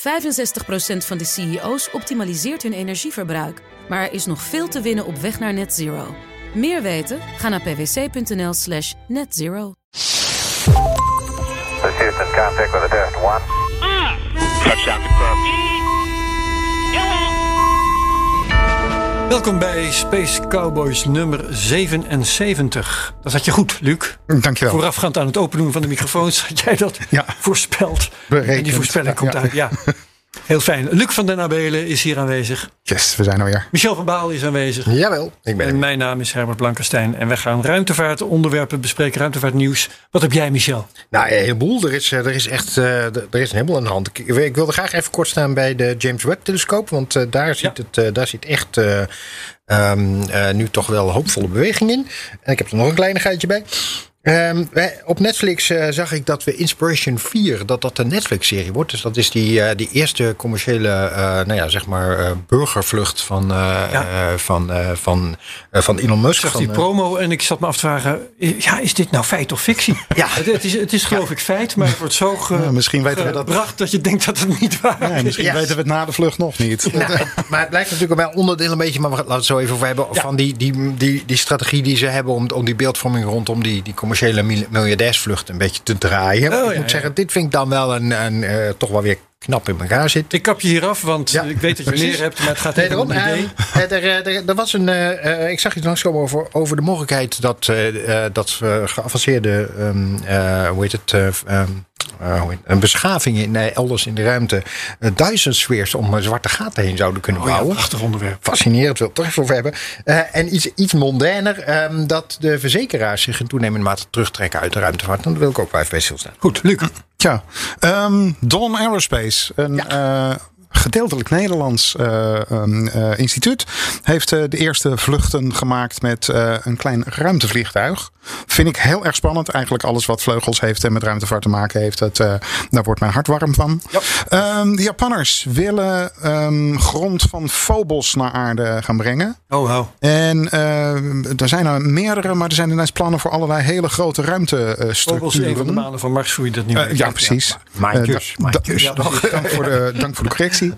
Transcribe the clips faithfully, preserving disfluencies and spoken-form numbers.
vijfenzestig procent van de C E O's optimaliseert hun energieverbruik. Maar er is nog veel te winnen op weg naar net zero. Meer weten? Ga naar pwc.nl slash netzero. Houston, contact with a test one. Touchdown confirmed. Welkom bij Space Cowboys nummer zevenenzeventig. Dat had je goed, Luc. Dankjewel. Voorafgaand aan het openen van de microfoons had jij dat ja. voorspeld. Berekend. En die voorspelling komt ja. uit. Ja. Heel fijn. Luc van den Abelen is hier aanwezig. Yes, we zijn er weer. Michel van Baal is aanwezig. Jawel, ik ben er. En mijn naam is Herbert Blankenstein. En wij gaan ruimtevaart onderwerpen bespreken, ruimtevaartnieuws. Wat heb jij, Michel? Nou, een heleboel. Er is, er is echt uh, er is een heleboel aan de hand. Ik, ik wilde graag even kort staan bij de James Webb-telescoop. Want uh, daar, zit ja. het, uh, daar zit echt uh, um, uh, nu toch wel hoopvolle beweging in. En ik heb er nog een kleinigheidje bij. Um, op Netflix uh, zag ik dat we Inspiration vier, dat dat een Netflix-serie wordt. Dus dat is die, uh, die eerste commerciële uh, nou ja, zeg maar, uh, burgervlucht van, uh, ja. uh, van, uh, van, uh, van Elon Musk. Ik zag van, die promo en ik zat me af te vragen, ja, is dit nou feit of fictie? Ja. Het, het, is, het is geloof ja. ik feit, maar het wordt zo ge, ja, misschien weten we dat... gebracht dat je denkt dat het niet waar ja, is. misschien ja. weten we het na de vlucht nog niet. Nou, maar het blijkt natuurlijk wel onderdeel een beetje, maar we laten het zo even over hebben, ja. van die, die, die, die strategie die ze hebben om, om die beeldvorming rondom die, die commerciële miljardairsvlucht een beetje te draaien. Oh, ik ja, moet zeggen, ja. dit vind ik dan wel een, een uh, toch wel weer knap in elkaar zit. Ik kap je hier af, want ja, ik weet dat je meer hebt, maar het gaat nee, even om het idee. Uh, er, er, er was een, uh, ik zag iets langskomen over, over de mogelijkheid dat, uh, dat uh, geavanceerde, um, uh, hoe heet het, uh, um, uh, een beschaving in, uh, elders in de ruimte uh, duizend spheres om uh, zwarte gaten heen zouden kunnen oh, bouwen. Ja, prachtig onderwerp. Fascinerend, wil ik het toch even over hebben. Uh, en iets, iets mondainer, um, dat de verzekeraars zich in toenemende mate terugtrekken uit de ruimtevaart. Dan wil ik ook wel even bij stilstaan. Goed, Luc. Tja, um, Dawn Aerospace, een ja. uh, gedeeltelijk Nederlands uh, um, uh, instituut, heeft uh, de eerste vluchten gemaakt met uh, een klein ruimtevliegtuig. Vind ik heel erg spannend. Eigenlijk alles wat vleugels heeft en met ruimtevaart te maken heeft, dat, uh, daar wordt mijn hart warm van. Ja. Um, de Japanners willen um, grond van Phobos naar aarde gaan brengen. Oh, wow. En uh, er zijn er meerdere, maar er zijn ineens plannen voor allerlei hele grote ruimtestructuren. Phobos is een van de manen van Mars, hoe je dat niet uh, Ja, precies. Ja, maandjes. Uh, maandjes. Ja, dank, voor de, dank voor de correctie.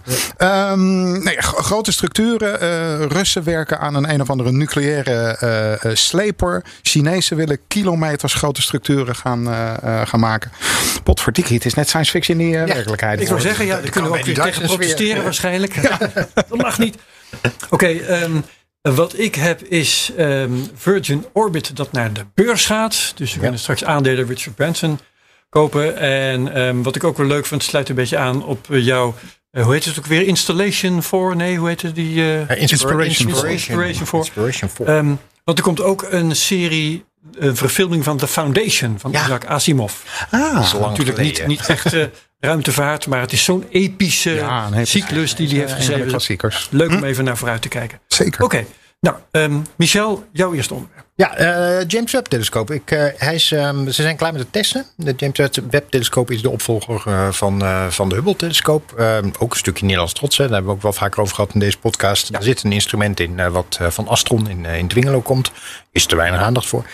Um, nee, g- grote structuren. Uh, Russen werken aan een een of andere nucleaire uh, uh, sleper. Chinezen willen kilometers grote structuren gaan, uh, uh, gaan maken. Potverdikkie, het is net science fiction in die uh, ja, werkelijkheid. Ik zou zeggen, ja, daar kunnen we ook weer tegen protesteren weer. waarschijnlijk. Ja. Dat mag niet. Oké, okay, um, wat ik heb is um, Virgin Orbit dat naar de beurs gaat. Dus we kunnen ja. straks aandelen Richard Branson kopen. En um, wat ik ook wel leuk vind, sluit een beetje aan op uh, jouw... Uh, hoe heet het ook weer? Installation voor? Nee, hoe heet het die? Uh, uh, Inspiration for. Inspiration for. Inspiration for. Um, want er komt ook een serie, een verfilming van The Foundation van ja. Isaac Asimov. Ah, dat is natuurlijk niet, niet echt uh, ruimtevaart, maar het is zo'n epische ja, cyclus die hij heeft geschreven. Klassiekers. Leuk om hm? even naar vooruit te kijken. Zeker. Oké, okay. nou, um, Michel, jouw eerste onderwerp. Ja, uh, James Webb-telescoop. Ik, uh, hij is, um, ze zijn klaar met het testen. De James Webb-telescoop is de opvolger uh, van, uh, van de Hubble-telescoop. Uh, ook een stukje Nederlands trots. Hè. Daar hebben we ook wel vaker over gehad in deze podcast. Ja. Er zit een instrument in uh, wat uh, van Astron in, uh, in Dwingelo komt. Is te weinig aandacht voor.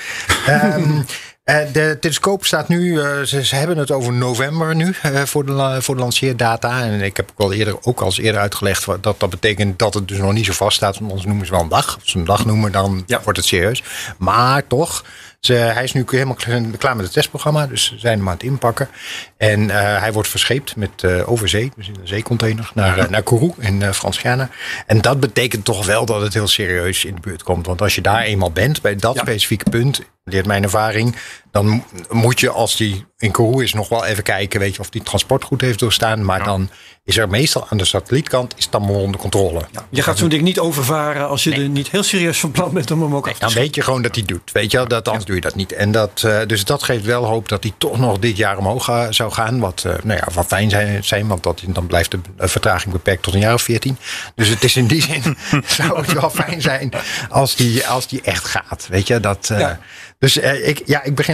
um, Uh, de telescoop staat nu, uh, ze, ze hebben het over november nu uh, voor, de, voor de lanceerdata. En ik heb ook al eerder, ook al eens eerder uitgelegd dat dat betekent dat het dus nog niet zo vast staat. Want anders noemen ze wel een dag. Als ze een dag noemen, dan ja. wordt het serieus. Maar toch, ze, hij is nu helemaal klaar met het testprogramma. Dus ze zijn hem aan het inpakken. En uh, hij wordt verscheept met uh, over zee, dus in een zeecontainer, naar, uh, naar Kourou in uh, Frans-Guyana. En dat betekent toch wel dat het heel serieus in de buurt komt. Want als je daar eenmaal bent, bij dat ja. specifieke punt, leert mijn ervaring, dan moet je, als die in Kourou is, nog wel even kijken, weet je, of die transport goed heeft doorstaan. Maar ja. dan is er meestal aan de satellietkant is het dan maar onder controle. Ja, je gaat zo'n ding niet overvaren als je nee. er niet heel serieus van plan bent om hem ook nee, af te Dan weet je gewoon dat hij doet. Weet je, dat, anders ja. doe je dat niet. En dat, uh, dus dat geeft wel hoop dat hij toch nog dit jaar omhoog ga, zou gaan. Wat, uh, nou ja, wat fijn zijn, zijn want dat, dan blijft de vertraging beperkt tot een jaar of veertien. Dus het is in die zin zou het wel fijn zijn als die, als die echt gaat. Weet je, dat... Uh, ja. Dus uh, ik, ja, ik begin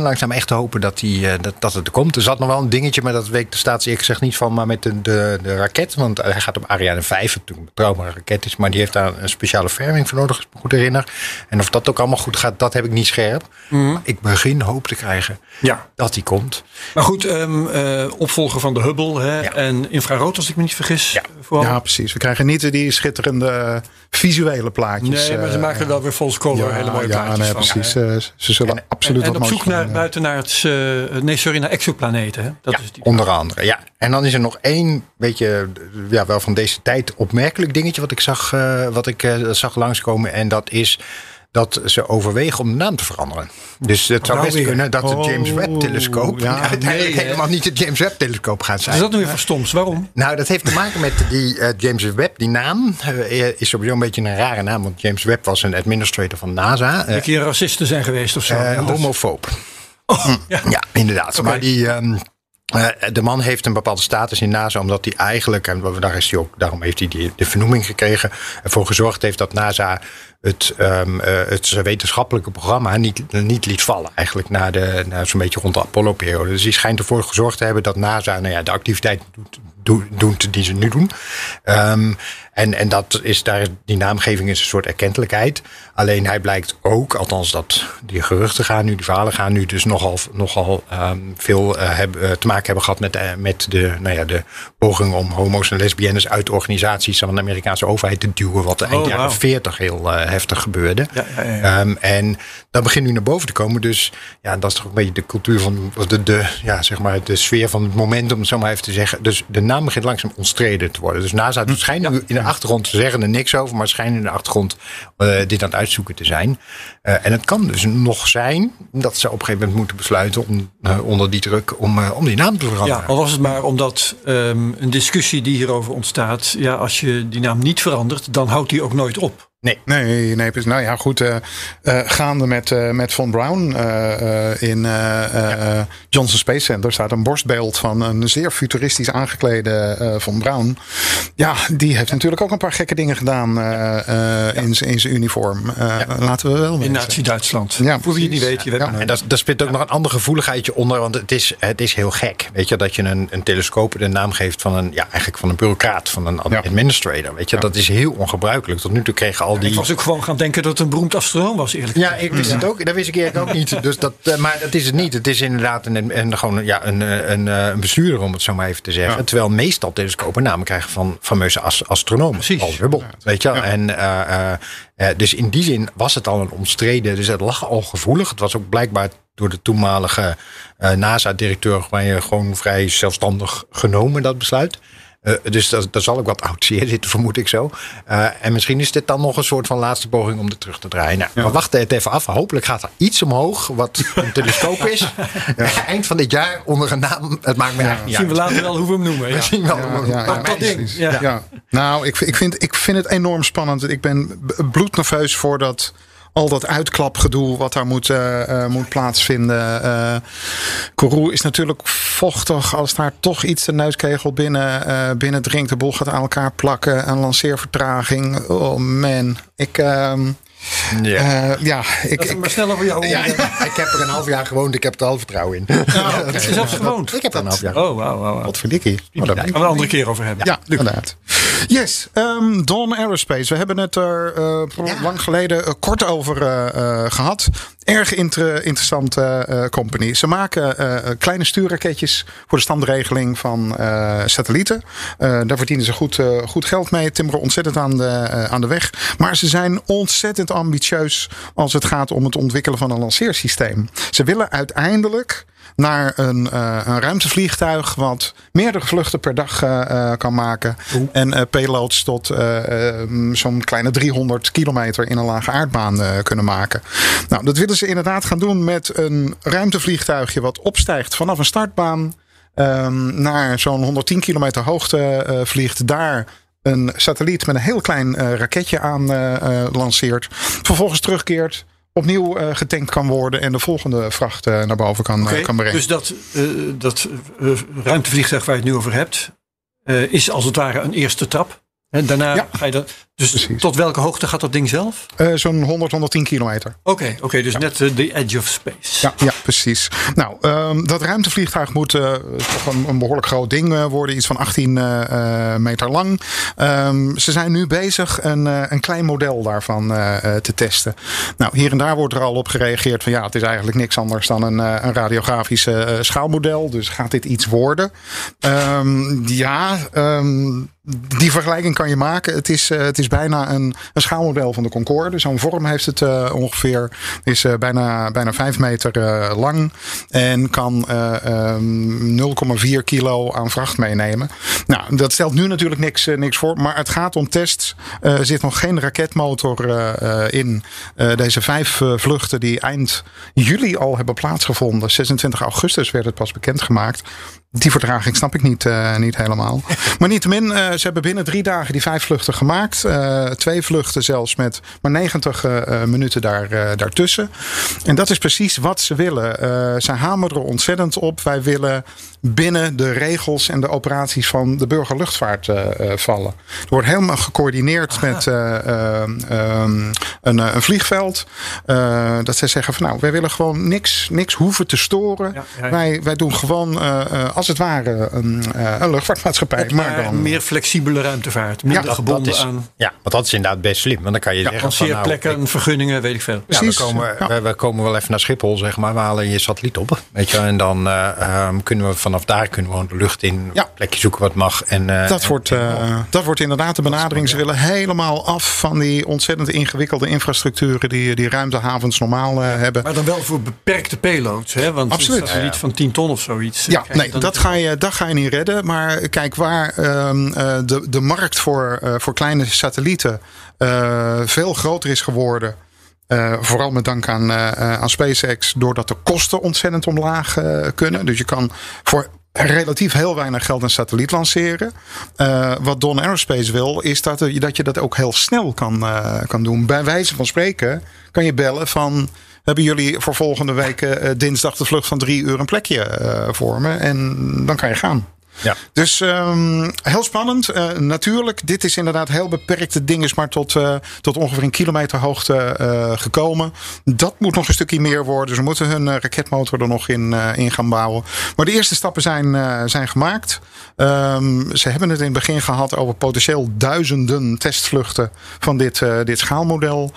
langzaam echt te hopen dat, die, uh, dat, dat het er komt. Er zat nog wel een dingetje, maar dat weet de staats eerlijk gezegd niet van. Maar met de, de, de raket, want hij gaat op Ariane vijf, wat natuurlijk een betrouwbare raket is. Maar die heeft daar een speciale verving voor nodig, als ik me goed herinner. En of dat ook allemaal goed gaat, dat heb ik niet scherp. Mm. Maar ik begin hoop te krijgen ja. dat die komt. Maar goed, um, uh, opvolger van de Hubble hè, ja. en infrarood, als ik me niet vergis. Ja. ja, precies. We krijgen niet die schitterende visuele plaatjes. Nee, maar ze maken er wel weer false color ja, hele mooie ja, plaatjes nee, van. precies. Hè. Ze zullen en, absoluut en, en wat op zoek van, naar, buiten naar het, uh, nee, sorry, naar exoplaneten. Hè? Dat ja, is die onder andere. Ja. En dan is er nog één, beetje, ja, wel van deze tijd opmerkelijk dingetje wat ik zag, uh, wat ik uh, zag langskomen. En dat is dat ze overwegen om de naam te veranderen. Dus het zou nou best weer. kunnen dat de oh, James Webb-telescoop ja, uiteindelijk nee, helemaal niet de James Webb-telescoop gaat zijn. Is dat nu weer voor stoms? Waarom? Nou, dat heeft te maken met die uh, James Webb. Die naam uh, is sowieso een beetje een rare naam. Want James Webb was een administrator van NASA. Uh, een keer racisten zijn geweest of zo. Uh, homofoob. Oh, ja. ja, inderdaad. Okay. Maar die... Um, Uh, de man heeft een bepaalde status in NASA, omdat hij eigenlijk, en daar is hij ook, daarom heeft hij die, de vernoeming gekregen, ervoor gezorgd heeft dat NASA het, um, uh, het wetenschappelijke programma niet, niet liet vallen. Eigenlijk na, de, na zo'n beetje rond de Apollo-periode. Dus die schijnt ervoor gezorgd te hebben dat NASA nou ja, de activiteiten doet, doet die ze nu doen. Um, en, en dat is daar, die naamgeving is een soort erkentelijkheid. Alleen hij blijkt ook, althans dat die geruchten gaan nu, die verhalen gaan nu dus nogal, nogal um, veel uh, heb, uh, te maken hebben gehad met, uh, met de, nou ja, de poging om homo's en lesbiennes uit organisaties van de Amerikaanse overheid te duwen. Wat de oh, eind jaren veertig wow. heel uh, heftig gebeurde. Ja, ja, ja, ja. Um, en dat begint nu naar boven te komen. Dus ja, dat is toch een beetje de cultuur van de, de, ja, zeg maar de sfeer van het moment, om het zo maar even te zeggen. Dus de naam begint langzaam omstreden te worden. Dus NASA hm. schijnt nu in de achtergrond te zeggen er niks over, maar schijnt in de achtergrond uh, dit aan het uitzoeken te zijn. Uh, en het kan dus nog zijn dat ze op een gegeven moment moeten besluiten om, uh, onder die druk om, uh, om die naam te veranderen. Ja, al was het maar omdat um, een discussie die hierover ontstaat, ja, als je die naam niet verandert, dan houdt die ook nooit op. Nee, nee, nee. Nou ja, goed. Uh, uh, gaande met, uh, met Von Braun uh, uh, in uh, ja. uh, Johnson Space Center staat een borstbeeld van een zeer futuristisch aangeklede uh, Von Braun. Ja, die heeft natuurlijk ook een paar gekke dingen gedaan uh, uh, ja. in, in zijn uniform. Uh, ja. Laten we wel weten. In Nazi-Duitsland. Ja, voor wie het niet weet. Je weet ja. En daar speelt ook ja. nog een ander gevoeligheidje onder. Want het is, het is heel gek. Weet je, dat je een, een telescoop de naam geeft van een, ja, eigenlijk van een bureaucraat, van een ja. administrator. Weet je, ja. dat is heel ongebruikelijk. Tot nu toe kregen al die. Ik was ook gewoon gaan denken dat het een beroemd astronoom was, eerlijk gezegd. Ja, ik wist ja. het ook. Dat wist ik eigenlijk ook niet. Dus dat, uh, maar dat is het niet. Het is inderdaad een, een, gewoon, ja, een, een, een bestuurder, om het zo maar even te zeggen. Ja. Terwijl meestal telescopen namen krijgen van fameuze as, astronomen. Precies. Als Hubble, ja. weet je wel. Ja. En, uh, uh, uh, dus in die zin was het al een omstreden. Dus het lag al gevoelig. Het was ook blijkbaar door de toenmalige uh, NASA-directeur gewoon vrij zelfstandig genomen, dat besluit. Uh, dus daar, daar zal ook wat oud zeer zitten, vermoed ik zo. Uh, en misschien is dit dan nog een soort van laatste poging om dit terug te draaien. Nou, ja. We wachten het even af. Hopelijk gaat er iets omhoog, wat een telescoop is. Ja. Eind van dit jaar onder een naam. Het maakt me ja. eigenlijk niet Zien we later wel hoe we hem noemen. Ja. We zien wel ja, hoe we ja, ja, dat ding. Ja. Ja. Ja. Nou, ik, ik, vind, ik vind het enorm spannend. Ik ben bloednerveus voor dat. Al dat uitklapgedoe wat daar moet, uh, uh, moet plaatsvinden. Uh, Kourou is natuurlijk vochtig. Als daar toch iets de neuskegel binnen, uh, binnen dringt. De boel gaat aan elkaar plakken. Een lanceervertraging. Oh man. Ik... Uh, Ja, uh, ja ik, dat is maar snel over jou. Ja, ik heb er een half jaar gewoond. Ik heb er al vertrouwen in. Ja, okay. Is zelfs gewoond? Ik heb er een half jaar. Oh, wauw, wauw. Wat verdikkie. Oh, daar gaan we een andere keer over hebben. Ja, ja inderdaad. Yes, um, Dawn Aerospace. We hebben het er uh, ja. lang geleden uh, kort over uh, uh, gehad. Erg inter- interessante uh, company. Ze maken uh, kleine stuurraketjes voor de standregeling van uh, satellieten. Uh, daar verdienen ze goed, uh, goed geld mee. Timmeren ontzettend aan de, uh, aan de weg. Maar ze zijn ontzettend ambitieus als het gaat om het ontwikkelen van een lanceersysteem. Ze willen uiteindelijk naar een, uh, een ruimtevliegtuig wat meerdere vluchten per dag uh, kan maken. Oeh. En uh, payloads tot uh, uh, zo'n kleine driehonderd kilometer in een lage aardbaan uh, kunnen maken. Nou, dat willen ze inderdaad gaan doen met een ruimtevliegtuigje wat opstijgt vanaf een startbaan um, naar zo'n honderdtien kilometer hoogte uh, vliegt. Daar een satelliet met een heel klein uh, raketje aan uh, uh, lanceert. Vervolgens terugkeert. Opnieuw uh, getankt kan worden en de volgende vracht uh, naar boven kan, okay, uh, kan brengen. Dus dat, uh, dat uh, ruimtevliegtuig waar je het nu over hebt, uh, is als het ware een eerste trap. En daarna ja. ga je dat. Dus Precies. tot welke hoogte gaat dat ding zelf? Uh, zo'n honderd, honderdtien kilometer. Oké, okay, okay, dus ja. net de uh, edge of space. Ja, ja precies. Nou, um, dat ruimtevliegtuig moet uh, toch een, een behoorlijk groot ding uh, worden. Iets van achttien uh, meter lang. Um, ze zijn nu bezig een, uh, een klein model daarvan uh, te testen. Nou, hier en daar wordt er al op gereageerd van ja, het is eigenlijk niks anders dan een, uh, een radiografisch uh, schaalmodel. Dus gaat dit iets worden? Um, ja, um, die vergelijking kan je maken. Het is, uh, het is bijna een, een schaalmodel van de Concorde. Zo'n vorm heeft het uh, ongeveer. Is uh, bijna, bijna vijf meter uh, lang. En kan uh, um, nul komma vier kilo aan vracht meenemen. Nou, dat stelt nu natuurlijk niks, uh, niks voor. Maar het gaat om tests. Uh, er zit nog geen raketmotor uh, uh, in. Uh, deze vijf uh, vluchten die eind juli al hebben plaatsgevonden. zesentwintig augustus werd het pas bekendgemaakt. Die vertraging snap ik niet, uh, niet helemaal. Maar niettemin, uh, ze hebben binnen drie dagen die vijf vluchten gemaakt. Uh, twee vluchten zelfs met maar negentig uh, minuten daar, uh, daartussen. En dat is precies wat ze willen. Uh, zij hameren er ontzettend op. Wij willen binnen de regels en de operaties van de burgerluchtvaart uh, uh, vallen. Er wordt helemaal gecoördineerd Aha. met uh, uh, um, een, een vliegveld. Uh, dat zij zeggen van nou, wij willen gewoon niks, niks hoeven te storen. Ja, ja, ja. Wij, wij doen gewoon uh, uh, als het ware een, uh, een luchtvaartmaatschappij. Maar dan meer flexibele ruimtevaart. Minder ja, gebonden dat is, aan. Ja, want dat is inderdaad best slim. Want dan kan je ja, zeggen van nou, plekken, ik, vergunningen, weet ik veel. Precies. Ja, we, komen, ja. we, we komen wel even naar Schiphol, zeg maar. We halen je satelliet op. Weet je, en dan uh, um, kunnen we vanaf daar kunnen we de lucht in. Ja. Plekje zoeken wat mag. En, uh, dat, en, wordt, uh, en, dat wordt inderdaad de benadering. Ze willen helemaal af van die ontzettend ingewikkelde infrastructuren die, die ruimtehavens normaal uh, hebben. Maar dan wel voor beperkte payloads, hè? Want absoluut. Een satelliet ja. van tien ton of zoiets. Ja, nee, dat ga, je, dat ga je niet redden. Maar kijk, waar um, uh, de, de markt voor, uh, voor kleine satellieten uh, veel groter is geworden. Uh, vooral met dank aan, uh, aan SpaceX, doordat de kosten ontzettend omlaag uh, kunnen. Dus je kan voor relatief heel weinig geld een satelliet lanceren. Uh, wat Dawn Aerospace wil, is dat, er, dat je dat ook heel snel kan, uh, kan doen. Bij wijze van spreken kan je bellen van hebben jullie voor volgende week uh, dinsdag de vlucht van drie uur een plekje uh, voor me. En dan kan je gaan. Ja. Dus um, heel spannend. Uh, natuurlijk, dit is inderdaad heel beperkt. Het ding is maar tot, uh, tot ongeveer een kilometer hoogte uh, gekomen. Dat moet nog een stukje meer worden. Ze moeten hun uh, raketmotor er nog in, uh, in gaan bouwen. Maar de eerste stappen zijn, uh, zijn gemaakt. Um, ze hebben het in het begin gehad over potentieel duizenden testvluchten van dit, uh, dit schaalmodel.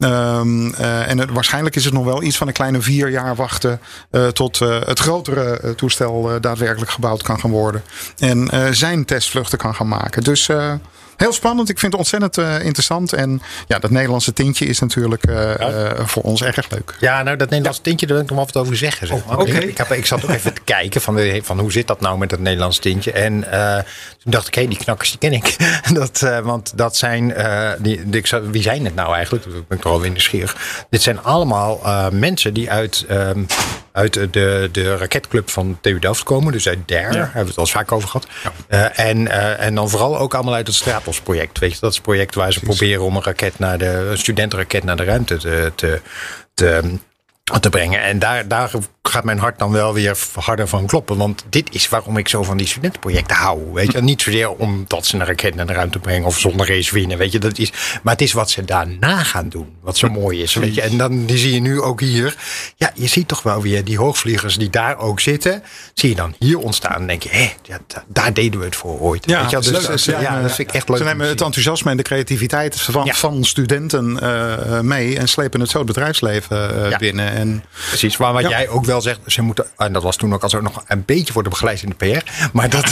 Um, uh, en het, waarschijnlijk is het nog wel iets van een kleine vier jaar wachten uh, tot uh, het grotere uh, toestel uh, daadwerkelijk gebouwd kan gaan worden. En uh, zijn testvluchten kan gaan maken. Dus uh, heel spannend. Ik vind het ontzettend uh, interessant. En ja, dat Nederlandse tintje is natuurlijk uh, ja. uh, voor ons erg leuk. Ja, nou dat Nederlandse ja. tintje, daar wil ik nog wat over zeggen. Zeg. Oh, okay. ik, ik, heb, ik zat ook even te kijken van, van hoe zit dat nou met dat Nederlandse tintje. En uh, toen dacht ik, hé, hey, die knakkers die ken ik. dat, uh, want dat zijn, uh, die, die, wie zijn het nou eigenlijk? Dat ben ik toch alweer nieuwsgierig. Dit zijn allemaal uh, mensen die uit... Um, uit de, de raketclub van T U Delft komen. Dus uit D E R, ja. hebben we het al eens vaak over gehad. Ja. Uh, en, uh, en dan vooral ook allemaal uit het Stratos-project. Weet je, dat is het project waar ze Precies. proberen om een raket naar de een studentenraket naar de ruimte te, te, te, te brengen. En daar, daar gaat mijn hart dan wel weer harder van kloppen. Want dit is waarom ik zo van die studentenprojecten hou. Weet je, niet zozeer omdat ze een raket naar de ruimte brengen of zonder race winnen. Weet je, dat is, maar het is wat ze daarna gaan doen. Wat zo mooi is. Weet je. En dan die zie je nu ook hier. Ja, je ziet toch wel weer die hoogvliegers die daar ook zitten. Zie je dan hier ontstaan. En denk je, hé, ja, daar deden we het voor ooit. Ja, weet je, dus, dus, ja, ja, dat vind ik echt leuk. Ze nemen het enthousiasme en de creativiteit van, ja. van studenten uh, mee. En slepen het zo het bedrijfsleven uh, ja. binnen. En, Precies, maar wat ja. jij ook wel zegt. Ze moeten, en dat was toen ook al nog een beetje worden begeleid in de P R. Maar dat.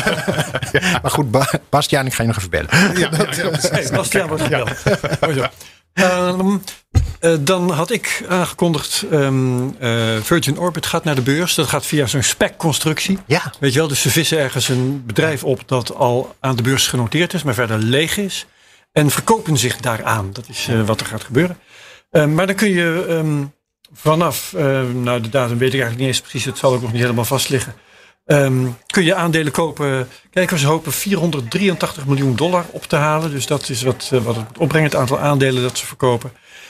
ja. Maar goed, Bastiaan, ik ga je nog even bellen. Ja, dat, ja, ja. Hey, Bastiaan wordt gebeld. Ja. Um, uh, dan had ik aangekondigd, um, uh, Virgin Orbit gaat naar de beurs. Dat gaat via zo'n spec-constructie. Ja. Weet je wel, dus ze vissen ergens een bedrijf op dat al aan de beurs genoteerd is, maar verder leeg is. En verkopen zich daaraan. Dat is uh, wat er gaat gebeuren. Uh, maar dan kun je um, vanaf, uh, nou de datum weet ik eigenlijk niet eens precies, het zal ook nog niet helemaal vast liggen. Um, kun je aandelen kopen. Kijkers hopen vierhonderddrieëntachtig miljoen dollar op te halen. Dus dat is wat, uh, wat het moet opbrengen, het aantal aandelen dat ze verkopen.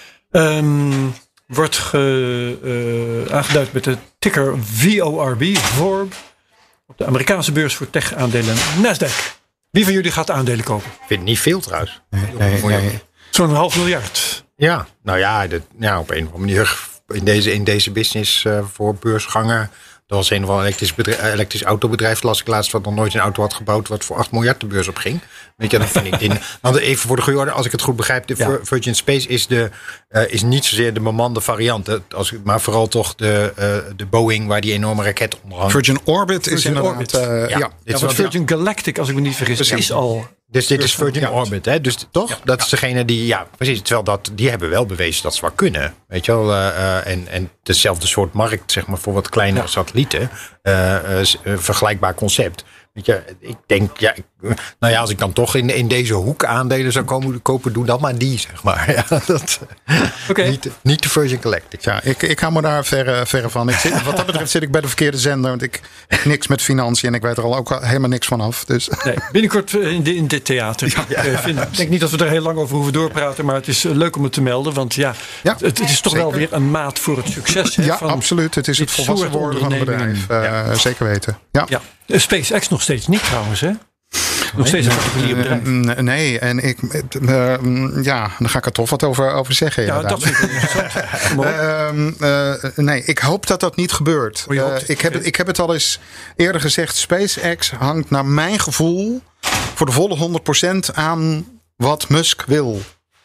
Um, wordt ge, uh, aangeduid met de ticker V O R B, V O R B. Op de Amerikaanse beurs voor tech-aandelen Nasdaq. Wie van jullie gaat aandelen kopen? Ik vind het niet veel trouwens. Nee, nee, nee. Zo'n half miljard. Ja, nou ja, dat, ja, op een of andere manier in deze, in deze business uh, voor beursgangen. Er was een of ander elektrisch, bedrijf, elektrisch autobedrijf, las ik laatst, wat nog nooit een auto had gebouwd, wat voor acht miljard de beurs op ging. Weet je, dan vind ik in. Want even voor de goede orde, als ik het goed begrijp, de ja. Virgin Space is, de, uh, is niet zozeer de bemande variant, als, maar vooral toch de, uh, de Boeing waar die enorme raket onder hangt. Virgin Orbit is Virgin inderdaad. Orbit. Uh, ja, ja, ja, ja Virgin Galactic, als ik me niet vergis, precies. is al. Dus dit is Virgin Orbit, hè? Dus toch? Ja, dat ja. is degene die, ja, precies. Terwijl dat, die hebben wel bewezen dat ze wel kunnen. Weet je wel? Uh, uh, en, en dezelfde soort markt, zeg maar, voor wat kleinere ja. satellieten. Uh, uh, vergelijkbaar concept. Weet je, ik denk, ja, ik, nou ja, als ik dan toch in, in deze hoek aandelen zou komen kopen, doe dan maar die, zeg maar. Ja, dat, okay. niet, niet de Virgin Galactic. Ja, ik, ik hou me daar verre, verre van. Ik zit, wat dat betreft zit ik bij de verkeerde zender, want ik heb niks met financiën en ik weet er al ook helemaal niks van af. Dus. Nee, binnenkort in, de, in dit theater. Ja. Ik vind, denk niet dat we er heel lang over hoeven doorpraten, maar het is leuk om het te melden, want ja, ja het, het is toch zeker. wel weer een maat voor het succes. Hè, ja, van absoluut. Het is het volwassen worden van het bedrijf. Uh, ja. Zeker weten. Ja. Ja. SpaceX nog steeds niet trouwens, hè? Nog steeds een particulier bedrijf. Uh, nee, en ik, uh, ja, dan ga ik er toch wat over, over zeggen. Ja, inderdaad. Dat vind ik interessant. uh, uh, nee, ik hoop dat dat niet gebeurt. Oh, uh, ik, heb het, ik heb het al eens eerder gezegd. SpaceX hangt naar mijn gevoel voor de volle honderd procent aan wat Musk wil.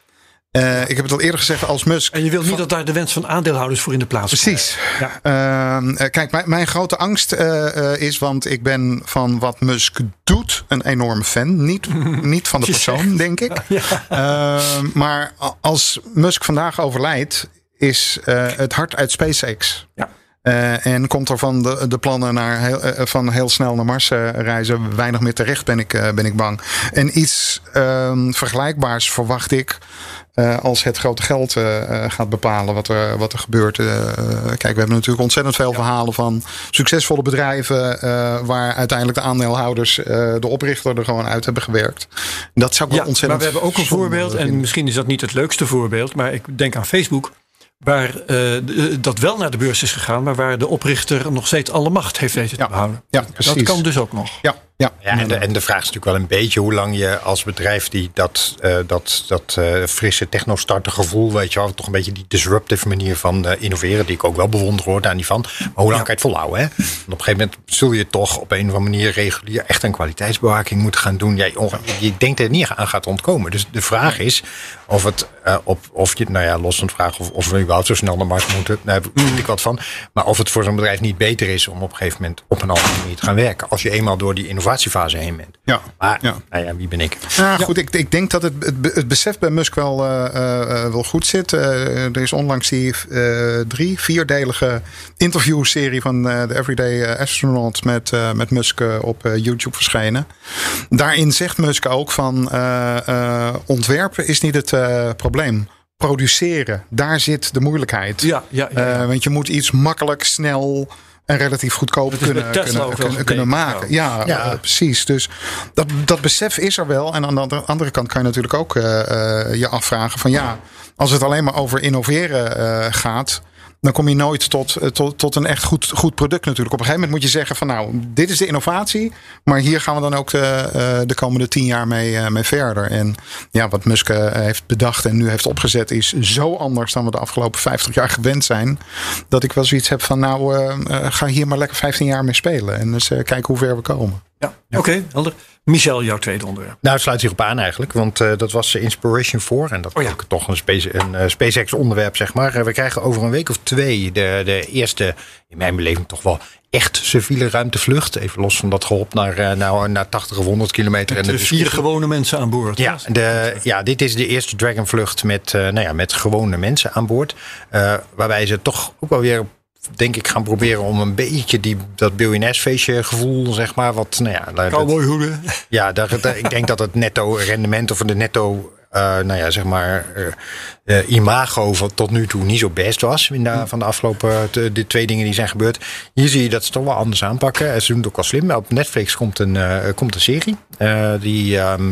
Uh, ik heb het al eerder gezegd als Musk. En je wilt niet van, dat daar de wens van aandeelhouders voor in de plaats komt. Precies. Ja. Uh, kijk, mijn, mijn grote angst uh, uh, is, want ik ben van wat Musk doet een enorme fan. Niet, niet van de persoon, denk ik. Ja. Uh, maar als Musk vandaag overlijdt, is uh, het hart uit SpaceX. Ja. Uh, en komt er van de, de plannen naar heel, uh, van heel snel naar Mars uh, reizen weinig meer terecht, ben ik, uh, ben ik bang. En iets uh, vergelijkbaars verwacht ik uh, als het grote geld uh, gaat bepalen wat er, wat er gebeurt. Uh, kijk, we hebben natuurlijk ontzettend veel ja. verhalen van succesvolle bedrijven uh, waar uiteindelijk de aandeelhouders uh, de oprichter er gewoon uit hebben gewerkt. Dat zou ik wel ja, ontzettend. Maar we hebben ook een voorbeeld, en misschien is dat niet het leukste voorbeeld, maar ik denk aan Facebook. Waar uh, dat wel naar de beurs is gegaan, maar waar de oprichter nog steeds alle macht heeft weten te ja. behouden. Ja, precies. Dat kan dus ook nog. Ja, ja. ja en, de, en de vraag is natuurlijk wel een beetje hoe lang je als bedrijf die dat, uh, dat, dat uh, frisse techno-starter gevoel, weet je wel, toch een beetje die disruptive manier van uh, innoveren, die ik ook wel bewonder hoor, daar niet van. Maar hoe lang ja. kan je het volhouden? Hè? Want op een gegeven moment zul je toch op een of andere manier regulier echt een kwaliteitsbewaking moeten gaan doen. Jij, je denkt er niet aan gaat ontkomen. Dus de vraag is of het uh, op, of je, nou ja, los van de vraag of, of we überhaupt zo snel naar Mars moeten, daar weet ik wat van. Maar of het voor zo'n bedrijf niet beter is om op een gegeven moment op een andere manier te gaan werken. Als je eenmaal door die innovatiefase heen bent. Ja. Maar, ja. nou ja, wie ben ik? Ja, goed, ik, ik denk dat het, het, het besef bij Musk wel, uh, uh, wel goed zit. Uh, er is onlangs die uh, drie, vierdelige interviewserie van uh, de Everyday Astronaut met, uh, met Musk uh, op uh, YouTube verschenen. Daarin zegt Musk ook van uh, uh, ontwerpen is niet het uh, probleem. Produceren, daar zit de moeilijkheid. Ja, ja, ja, ja. Uh, want je moet iets makkelijk, snel en relatief goedkoop kunnen, kunnen, kunnen, kunnen maken. Ja, ja. Uh, precies. Dus dat, dat besef is er wel. En aan de andere kant kan je natuurlijk ook uh, uh, je afvragen van ja, als het alleen maar over innoveren uh, gaat, dan kom je nooit tot, tot, tot een echt goed, goed product natuurlijk. Op een gegeven moment moet je zeggen van nou, dit is de innovatie. Maar hier gaan we dan ook de, uh, de komende tien jaar mee, uh, mee verder. En ja, wat Musk uh, heeft bedacht en nu heeft opgezet is zo anders dan we de afgelopen vijftig jaar gewend zijn. Dat ik wel zoiets heb van nou, uh, uh, ga hier maar lekker vijftien jaar mee spelen. En dus uh, kijken hoe ver we komen. Ja, ja. Oké, okay, helder. Michel, jouw tweede onderwerp. Nou, het sluit zich op aan eigenlijk. Want uh, dat was Inspiration four. En dat is oh, ja. ook toch een, space, een uh, SpaceX onderwerp, zeg maar. Uh, we krijgen over een week of twee de, de eerste, in mijn beleving toch wel echt civiele ruimtevlucht. Even los van dat gehop naar, uh, naar, naar tachtig of honderd kilometer. Met en de vier gewone mensen aan boord. Ja, de, ja, dit is de eerste Dragon-vlucht met, uh, nou ja, met gewone mensen aan boord. Uh, waarbij ze toch ook wel weer, denk ik, gaan proberen om een beetje die, dat biljonairsfeestje gevoel, zeg maar. Wat, nou ja, cowboyhoeden. Ja, daar, daar, ik denk dat het netto rendement of de netto, uh, nou ja, zeg maar, uh, uh, imago van tot nu toe niet zo best was. In de, van de afgelopen de, de twee dingen die zijn gebeurd. Hier zie je dat ze toch wel anders aanpakken. Ze doen het ook wel slim. Op Netflix komt een, uh, komt een serie. Uh, die, um,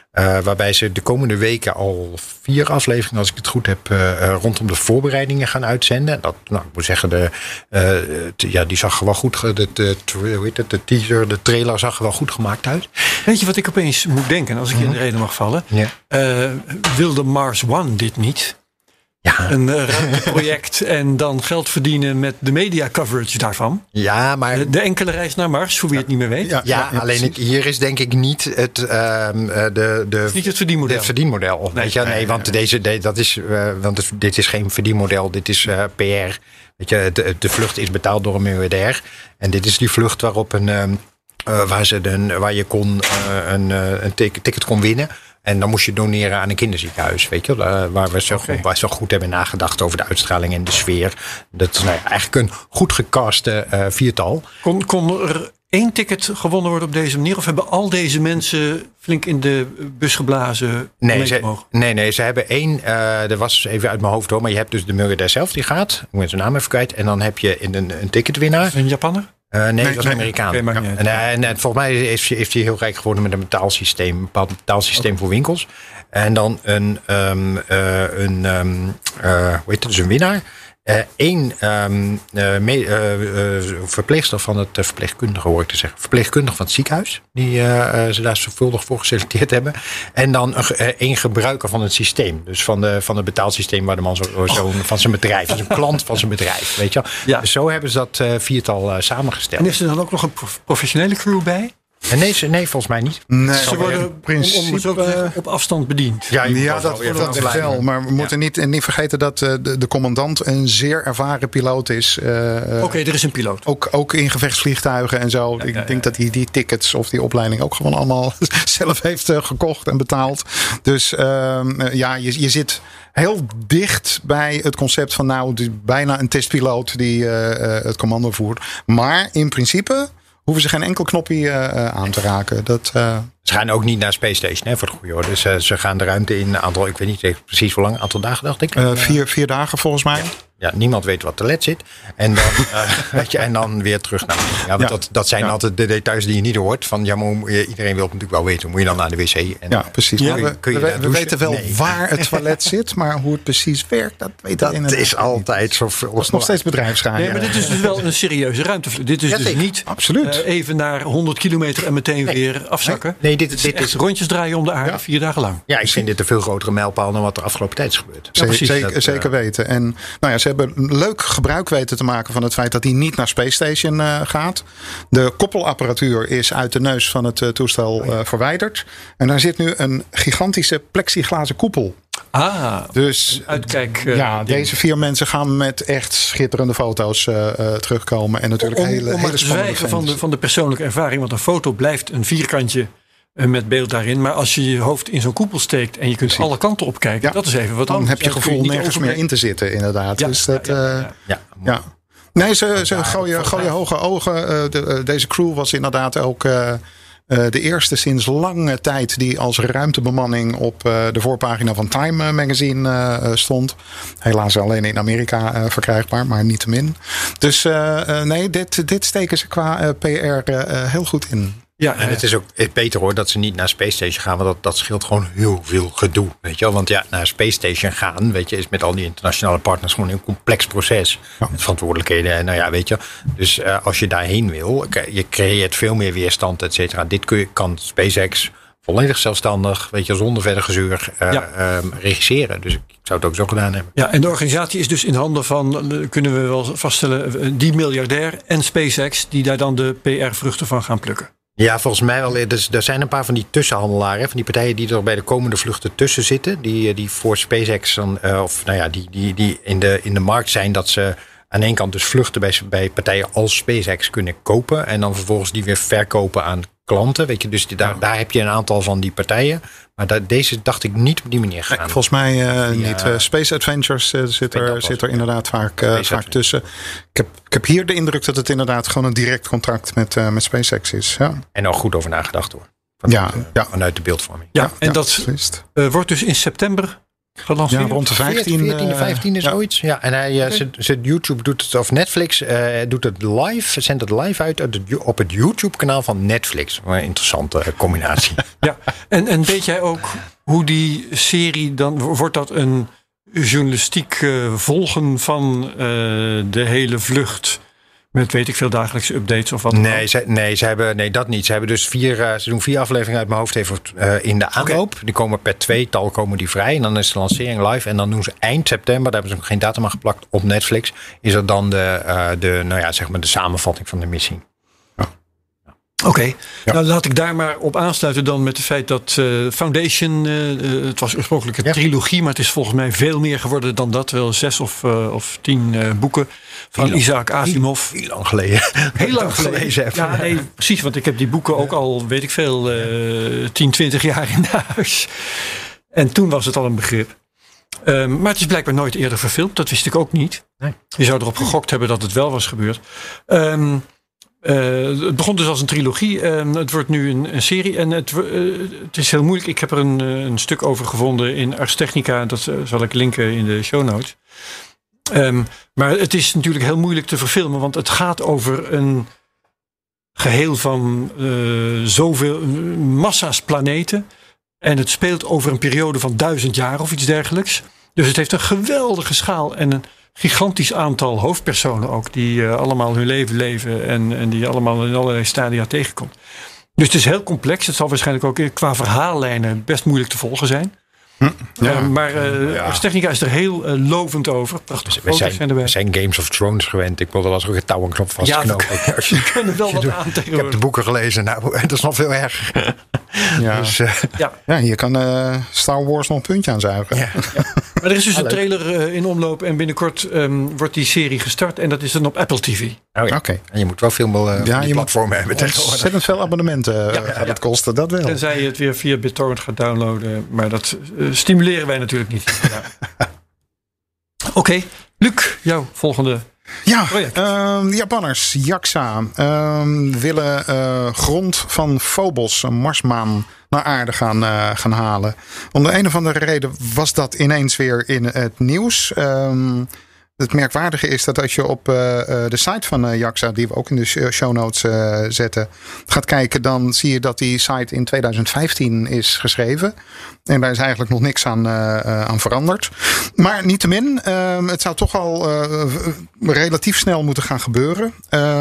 Uh, waarbij ze de komende weken al vier afleveringen, als ik het goed heb, uh, rondom de voorbereidingen gaan uitzenden. Dat, nou, ik moet zeggen, de, uh, t- ja, die zag er wel goed. De, de, hoe heet het, de teaser, de trailer zag er wel goed gemaakt uit. Weet je wat ik opeens moet denken, als ik je in de reden mag vallen? Ja. Uh, wilde Mars One dit niet? Ja. Een uh, ruimteproject en dan geld verdienen met de media coverage daarvan. Ja, maar De, de enkele reis naar Mars, voor wie het niet meer weet. Ja, Ja, ja, ja, alleen ik, hier is denk ik niet het, uh, de, de, Niet het verdienmodel. het verdienmodel. Nee, weet je? Nee, nee, want, nee. Deze, de, dat is, uh, want het, dit is geen verdienmodel, dit is uh, P R. Weet je, de, de vlucht is betaald door een miljardair. En dit is die vlucht waarop een, uh, uh, waar, ze de, waar je kon, uh, een, uh, een ticket, ticket kon winnen. En dan moest je doneren aan een kinderziekenhuis, weet je, uh, waar we zo, Okay. goed, waar zo goed hebben nagedacht over de uitstraling en de sfeer. Dat is nou ja, eigenlijk een goed gecaste uh, viertal. Kon, kon er één ticket gewonnen worden op deze manier? Of hebben al deze mensen flink in de bus geblazen? Nee, mee ze, mogen? nee, nee, ze hebben één. Uh, er was even uit mijn hoofd hoor, maar je hebt dus de miljardair zelf die gaat. Ik ben zijn naam even kwijt. En dan heb je een, een ticketwinnaar. Een Japanner? Uh, nee, Nee, dat was nee, een Amerikaan. oké, maakt Ja. niet En, uit. uh, en, uh, volgens mij heeft, heeft hij heel rijk geworden met een betaalsysteem. Een bepaald betaalsysteem voor winkels. En dan een, um, uh, een um, uh, hoe heet het, dus een winnaar. Eén uh, um, uh, me, uh, uh, verpleegster van het uh, verpleegkundige, hoor ik te zeggen. Verpleegkundige van het ziekenhuis. Die uh, uh, ze daar zorgvuldig voor geselecteerd hebben. En dan één uh, gebruiker van het systeem. Dus van, de, van het betaalsysteem waar de man zo, zo oh. van zijn bedrijf. Dus een klant van zijn bedrijf. Weet je wel? Ja. Dus zo hebben ze dat uh, viertal uh, samengesteld. En is er dan ook nog een prof- professionele crew bij? En nee, ze, nee, volgens mij niet. Nee, Ze worden in principe, om, om zo te zeggen, op afstand bediend. Ja, je moet Ja, wel dat, weer dat van wel. Maar we moeten niet, niet vergeten dat uh, de, de commandant een zeer ervaren piloot is. Uh, Oké, okay, er is een piloot. Ook, ook in gevechtsvliegtuigen en zo. Ja, Ik ja, ja. denk dat hij die tickets of die opleiding ook gewoon allemaal zelf heeft uh, gekocht en betaald. Dus uh, ja, je, je zit heel dicht bij het concept van nou, het is bijna een testpiloot die uh, uh, het commando voert. Maar in principe hoeven ze geen enkel knopje uh, aan te raken. Dat, uh, Ze gaan ook niet naar Space Station, hè, voor het goede hoor. Dus uh, ze gaan de ruimte in een aantal, ik weet niet precies hoe lang, een aantal dagen dacht ik. uh, vier, vier dagen volgens mij. Ja, niemand weet wat toilet zit. En dan, uh, weet je, en dan weer terug naar. Ja, want Ja. Dat, dat zijn Ja. altijd de details die je niet hoort. Van ja, maar hoe- iedereen wil natuurlijk wel weten. Hoe moet je dan naar de wc? En, Ja, precies. Ja, Maar we, kun je we, daar we douchen? weten wel Nee. waar het toilet zit, maar hoe het precies werkt, dat weten we Dat inderdaad is niet. altijd zo. Dat is nog steeds bedrijfsgeheim. Nee, maar dit is dus wel een serieuze ruimtevlucht. Dit is Ja, dus zeker. niet Absoluut. uh, even naar honderd kilometer en meteen Nee. weer afzakken. Nee, dit, Dit is dit echt is. rondjes draaien om de aarde, Ja. vier dagen lang. Ja, ik vind dit een veel grotere mijlpaal dan wat er afgelopen tijd is gebeurd. Zeker, precies. zeker, Dat, zeker uh, weten. En nou ja, ze hebben leuk gebruik weten te maken van het feit dat hij niet naar Space Station uh, gaat. De koppelapparatuur is uit de neus van het uh, toestel uh, verwijderd. En daar zit nu een gigantische plexiglazen koepel. Ah, Dus uitkijk. uh, ja, ding. deze vier mensen gaan met echt schitterende foto's uh, uh, terugkomen. En natuurlijk om, hele, om maar hele te spannende zwijgen van de, fans. van de persoonlijke ervaring. Want een foto blijft een vierkantje uh, met beeld daarin. Maar als je je hoofd in zo'n koepel steekt en je kunt Precies. alle kanten op kijken. Ja. Dat is even wat Dan anders. heb je Dan kun gevoel niet nergens meer overbrengen. in te zitten, inderdaad. Ja, Dus ja, dat, ja, ja, uh, ja. Ja, Ja. Nee, ze, ze Ja, gooien, dat- gooien hoge ogen. Uh, de, uh, deze crew was inderdaad ook uh, uh, de eerste sinds lange tijd die als ruimtebemanning op uh, de voorpagina van Time magazine uh, stond. Helaas alleen in Amerika uh, verkrijgbaar, maar niettemin. Dus uh, uh, nee, dit, dit steken ze qua uh, P R uh, heel goed in. Ja, En het is ook beter hoor dat ze niet naar Space Station gaan. Want dat, dat scheelt gewoon heel veel gedoe. Weet je wel? Want ja, naar Space Station gaan, weet je, is met al die internationale partners gewoon een complex proces. Ja. Met verantwoordelijkheden en nou ja, weet je. Dus uh, als je daarheen wil, je creëert veel meer weerstand, et cetera. Dit kun je, kan SpaceX volledig zelfstandig, weet je, zonder verder gezeur uh, Ja. um, regisseren. Dus ik zou het ook zo gedaan hebben. Ja, en de organisatie is dus in handen van, uh, kunnen we wel vaststellen, uh, die miljardair en SpaceX die daar dan de P R-vruchten van gaan plukken. Ja, volgens mij wel. Dus er zijn een paar van die tussenhandelaren, van die partijen die er bij de komende vluchten tussen zitten. Die, die voor SpaceX dan, uh, of nou ja, die, die, die in, de, in de markt zijn dat ze aan de ene kant dus vluchten bij, bij partijen als SpaceX kunnen kopen. En dan vervolgens die weer verkopen aan klanten. Weet je, dus die, daar, daar heb je een aantal van die partijen. Maar da, deze dacht ik niet op die manier gaan. Nee, volgens mij uh, Die, niet. uh, Uh, Space Adventures uh, zit, dat er, was zit er het, inderdaad vaak, uh, Space vaak Adventures. tussen. Ik heb, ik heb hier de indruk dat het inderdaad gewoon een direct contract met, uh, met SpaceX is. Ja, En ook goed over nagedacht hoor. Van, ja, uh, ja. Vanuit de beeldvorming. Ja, ja en ja, dat beslist. uh, wordt dus in september gelanceerd. Ja, rond de vijftien. veertien, vijftien is ja. zoiets. Ja, en hij, uh, zit, zit YouTube doet het, of Netflix uh, doet het live, zendt het live uit op het, op het YouTube-kanaal van Netflix. Een interessante uh, combinatie. Ja, en, en weet jij ook hoe die serie dan, wordt dat een journalistiek uh, volgen van uh, de hele vlucht? Met weet ik veel dagelijkse updates of wat dan Nee, ook? ze, nee, ze hebben, nee, dat niet. Ze hebben dus vier, uh, ze doen vier afleveringen uit mijn hoofd even uh, in de aanloop. Okay. Die komen per tweetal komen die vrij. En dan is de lancering live. En dan doen ze eind september, daar hebben ze nog geen datum aan geplakt op Netflix. Is er dan de, uh, de, nou ja, zeg maar de samenvatting van de missie. Oké, okay. ja. Nou laat ik daar maar op aansluiten dan met het feit dat uh, Foundation, uh, het was oorspronkelijk een ja. trilogie, maar het is volgens mij veel meer geworden dan dat. Wel zes of, uh, of tien uh, boeken van heel Isaac Asimov. Heel, heel lang geleden. Heel lang geleden. Ja, nee, precies, want ik heb die boeken ook al, weet ik veel, uh, tien, twintig jaar in huis. En toen was het al een begrip. Um, maar het is blijkbaar nooit eerder verfilmd, dat wist ik ook niet. Nee. Je zou erop gegokt hebben dat het wel was gebeurd. Um, Uh, het begon dus als een trilogie. Uh, het wordt nu een, een serie. En het, uh, het is heel moeilijk. Ik heb er een, uh, een stuk over gevonden in Ars Technica. Dat uh, zal ik linken in de show notes. Um, maar het is natuurlijk heel moeilijk te verfilmen. Want het gaat over een geheel van uh, zoveel uh, massa's planeten. En het speelt over een periode van duizend jaar of iets dergelijks. Dus het heeft een geweldige schaal en een gigantisch aantal hoofdpersonen ook. Die uh, allemaal hun leven leven en, en die allemaal in allerlei stadia tegenkomt. Dus het is heel complex. Het zal waarschijnlijk ook qua verhaallijnen best moeilijk te volgen zijn. Hm, ja. uh, maar uh, ja. Ars Technica is er heel uh, lovend over. Prachtige we foto's zijn, we zijn Games of Thrones gewend. Ik wilde wel eens ook een touw en knop vastknopen. Ja, we, je kunnen wel wat aan Ik heb de boeken gelezen. Nou, dat is nog veel erger. Ja, dus, uh, ja. ja hier kan uh, Star Wars nog een puntje aan zuigen. Ja. Ja. Maar er is dus een trailer uh, in omloop. En binnenkort um, wordt die serie gestart. En dat is dan op Apple T V. Oh ja. Okay. En je moet wel veel uh, ja, die platformen hebben tegenwoordig. Ontzettend veel abonnementen uh, ja, gaat ja. het kosten. Dat wel. Tenzij je het weer via BitTorrent gaat downloaden. Maar dat uh, stimuleren wij natuurlijk niet. Ja. Oké, okay. Luc, jouw volgende Ja, uh, Japanners, JAXA, uh, willen uh, grond van Phobos, een Marsmaan, naar aarde gaan, uh, gaan halen. Om de een of andere reden was dat ineens weer in het nieuws. Um, Het merkwaardige is dat als je op uh, de site van uh, JAXA, die we ook in de show notes uh, zetten, gaat kijken, dan zie je dat die site in tweeduizend vijftien is geschreven. En daar is eigenlijk nog niks aan, uh, uh, aan veranderd. Maar niettemin, uh, het zou toch al uh, relatief snel moeten gaan gebeuren.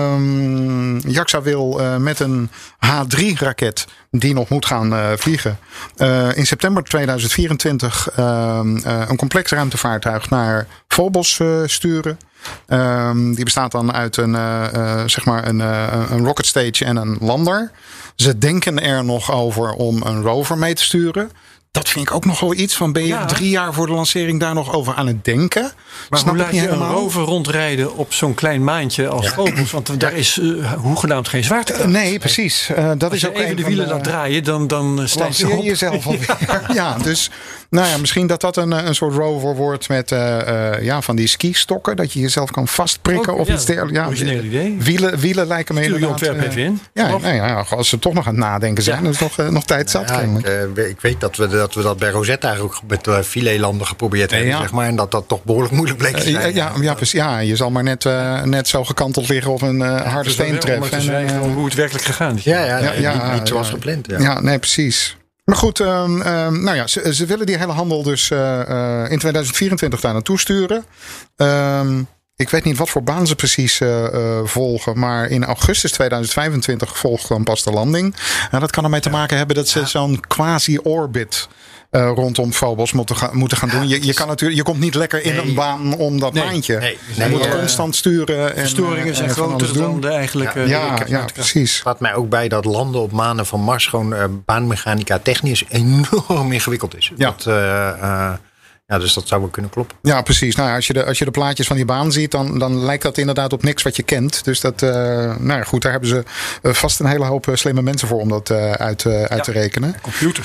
Uh, JAXA wil uh, met een H drie raket die nog moet gaan uh, vliegen, Uh, in september tweeduizend vierentwintig uh, uh, een complex ruimtevaartuig naar Phobos uh, sturen. Uh, die bestaat dan uit een, uh, uh, zeg maar een, uh, een rocket stage en een lander. Ze denken er nog over om een rover mee te sturen. Dat vind ik ook nog wel iets van, ben je ja. drie jaar voor de lancering daar nog over aan het denken? Maar Snap hoe laat je helemaal? Een rover rondrijden op zo'n klein maantje als ja. Phobos? Want daar is uh, hoegenaamd geen zwaartekracht. Uh, nee, precies. Uh, dat als is je ook even de wielen laat draaien, dan, dan sta je op. jezelf alweer. Ja. ja, dus nou ja, misschien dat dat een, een soort rover wordt met uh, uh, ja, van die skistokken. Dat je jezelf kan vastprikken ook, of ja, iets dergelijks. Ja, origineel idee. Wielen, wielen lijken me inderdaad. Ontwerp even in. Ja, nou ja, als ze toch nog aan het nadenken zijn, ja. is nog, uh, nog tijd zat. Ja, ik, uh, ik weet dat we dat, we dat bij Rosetta ook met uh, filelanden geprobeerd hebben, ja. zeg maar. En dat dat toch behoorlijk moeilijk bleek te zijn. Uh, ja, ja, precies, ja, je zal maar net, uh, net zo gekanteld liggen op een uh, ja, harde steen treffen. En uh, hoe het werkelijk gegaan is. Ja, ja, ja, nee, ja niet, niet ja, zoals ja. gepland. Ja. ja, nee, precies. Maar goed, um, um, nou ja, ze, ze willen die hele handel dus uh, uh, in tweeduizend vierentwintig daar naartoe sturen. Um, ik weet niet wat voor baan ze precies uh, uh, volgen. Maar in augustus tweeduizend vijfentwintig volgt dan pas de landing. En dat kan ermee te maken hebben dat ze ja. zo'n quasi-orbit Uh, rondom Phobos moeten gaan, moeten gaan doen. Je, je, kan natuurlijk, je komt niet lekker in nee. een baan om dat nee. maandje. Nee. Nee. Je moet uh, constant sturen. En, verstoringen zijn uh, groter dan de eigenlijke. Ja, ja, ja precies. Het gaat mij ook bij dat landen op manen van Mars gewoon uh, baanmechanica technisch enorm ingewikkeld is. Ja. Dat, uh, uh, ja, dus dat zou wel kunnen kloppen. Ja, precies. Nou, als je de, als je de plaatjes van die baan ziet, dan, dan lijkt dat inderdaad op niks wat je kent. Dus dat, uh, nou ja, goed, daar hebben ze uh, vast een hele hoop uh, slimme mensen voor om dat uh, uit, uh, uit ja. te rekenen. Computers.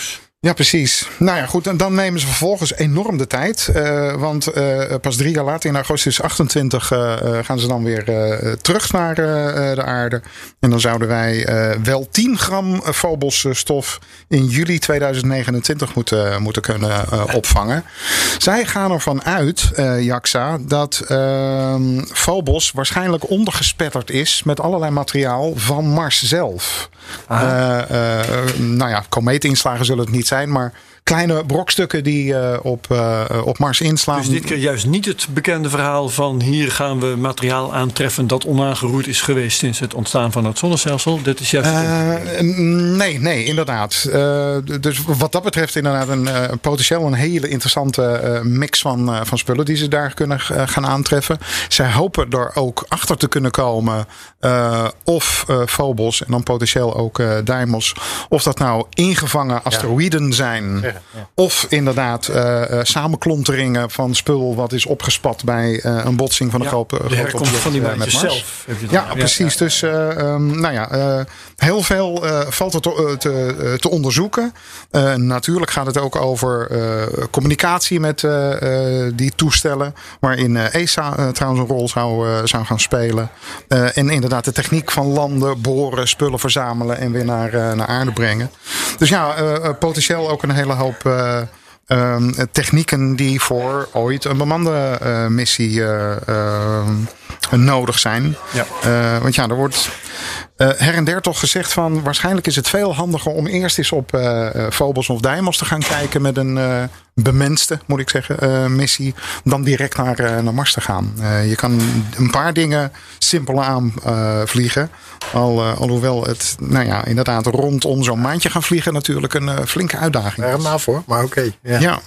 Ja, precies. Nou ja, goed. En dan nemen ze vervolgens enorm de tijd. Uh, want uh, pas drie jaar later, in augustus achtentwintig, uh, gaan ze dan weer uh, terug naar uh, de aarde. En dan zouden wij uh, wel tien gram Phobos-stof in juli tweeduizend negenentwintig moeten, moeten kunnen uh, opvangen. Zij gaan ervan uit, uh, JAXA, dat uh, Phobos waarschijnlijk ondergespetterd is met allerlei materiaal van Mars zelf. Uh, uh, nou ja, komeetinslagen zullen het niet zijn, maar kleine brokstukken die uh, op, uh, op Mars inslaan. Dus dit keer juist niet het bekende verhaal van hier gaan we materiaal aantreffen dat onaangeroerd is geweest sinds het ontstaan van het zonnestelsel. Dat is juist. Uh, nee, nee, inderdaad. Uh, dus wat dat betreft inderdaad een uh, potentieel een hele interessante uh, mix van, uh, van spullen die ze daar kunnen uh, gaan aantreffen. Zij hopen er ook achter te kunnen komen uh, of uh, Phobos en dan potentieel ook uh, Deimos, of dat nou ingevangen asteroïden ja. zijn. Ja. Ja. Of inderdaad uh, uh, samenklonteringen van spul wat is opgespat bij uh, een botsing van een ja, grote de herkomst van die uh, met Mars. Zelf, ja, ja, precies. Ja, ja. Dus uh, um, nou ja, uh, heel veel uh, valt er te, te, te onderzoeken. Uh, natuurlijk gaat het ook over uh, communicatie met uh, uh, die toestellen, waarin uh, E S A uh, trouwens een rol zou, uh, zou gaan spelen. Uh, en inderdaad de techniek van landen, boren, spullen verzamelen en weer naar, uh, naar aarde brengen. Dus ja, uh, potentieel ook een hele hoop uh, um, technieken die voor ooit een bemande uh, missie uh, uh, nodig zijn. Ja. Uh, want ja, er wordt uh, her en der toch gezegd van waarschijnlijk is het veel handiger om eerst eens op uh, Phobos of Deimos te gaan kijken met een uh, bemenste, moet ik zeggen, uh, missie, dan direct naar, uh, naar Mars te gaan. Uh, je kan een paar dingen simpeler aanvliegen. Uh, al, uh, alhoewel het, nou ja, inderdaad rondom zo'n maandje gaan vliegen natuurlijk een uh, flinke uitdaging is. Er maar voor, maar oké. Okay. Ja. ja.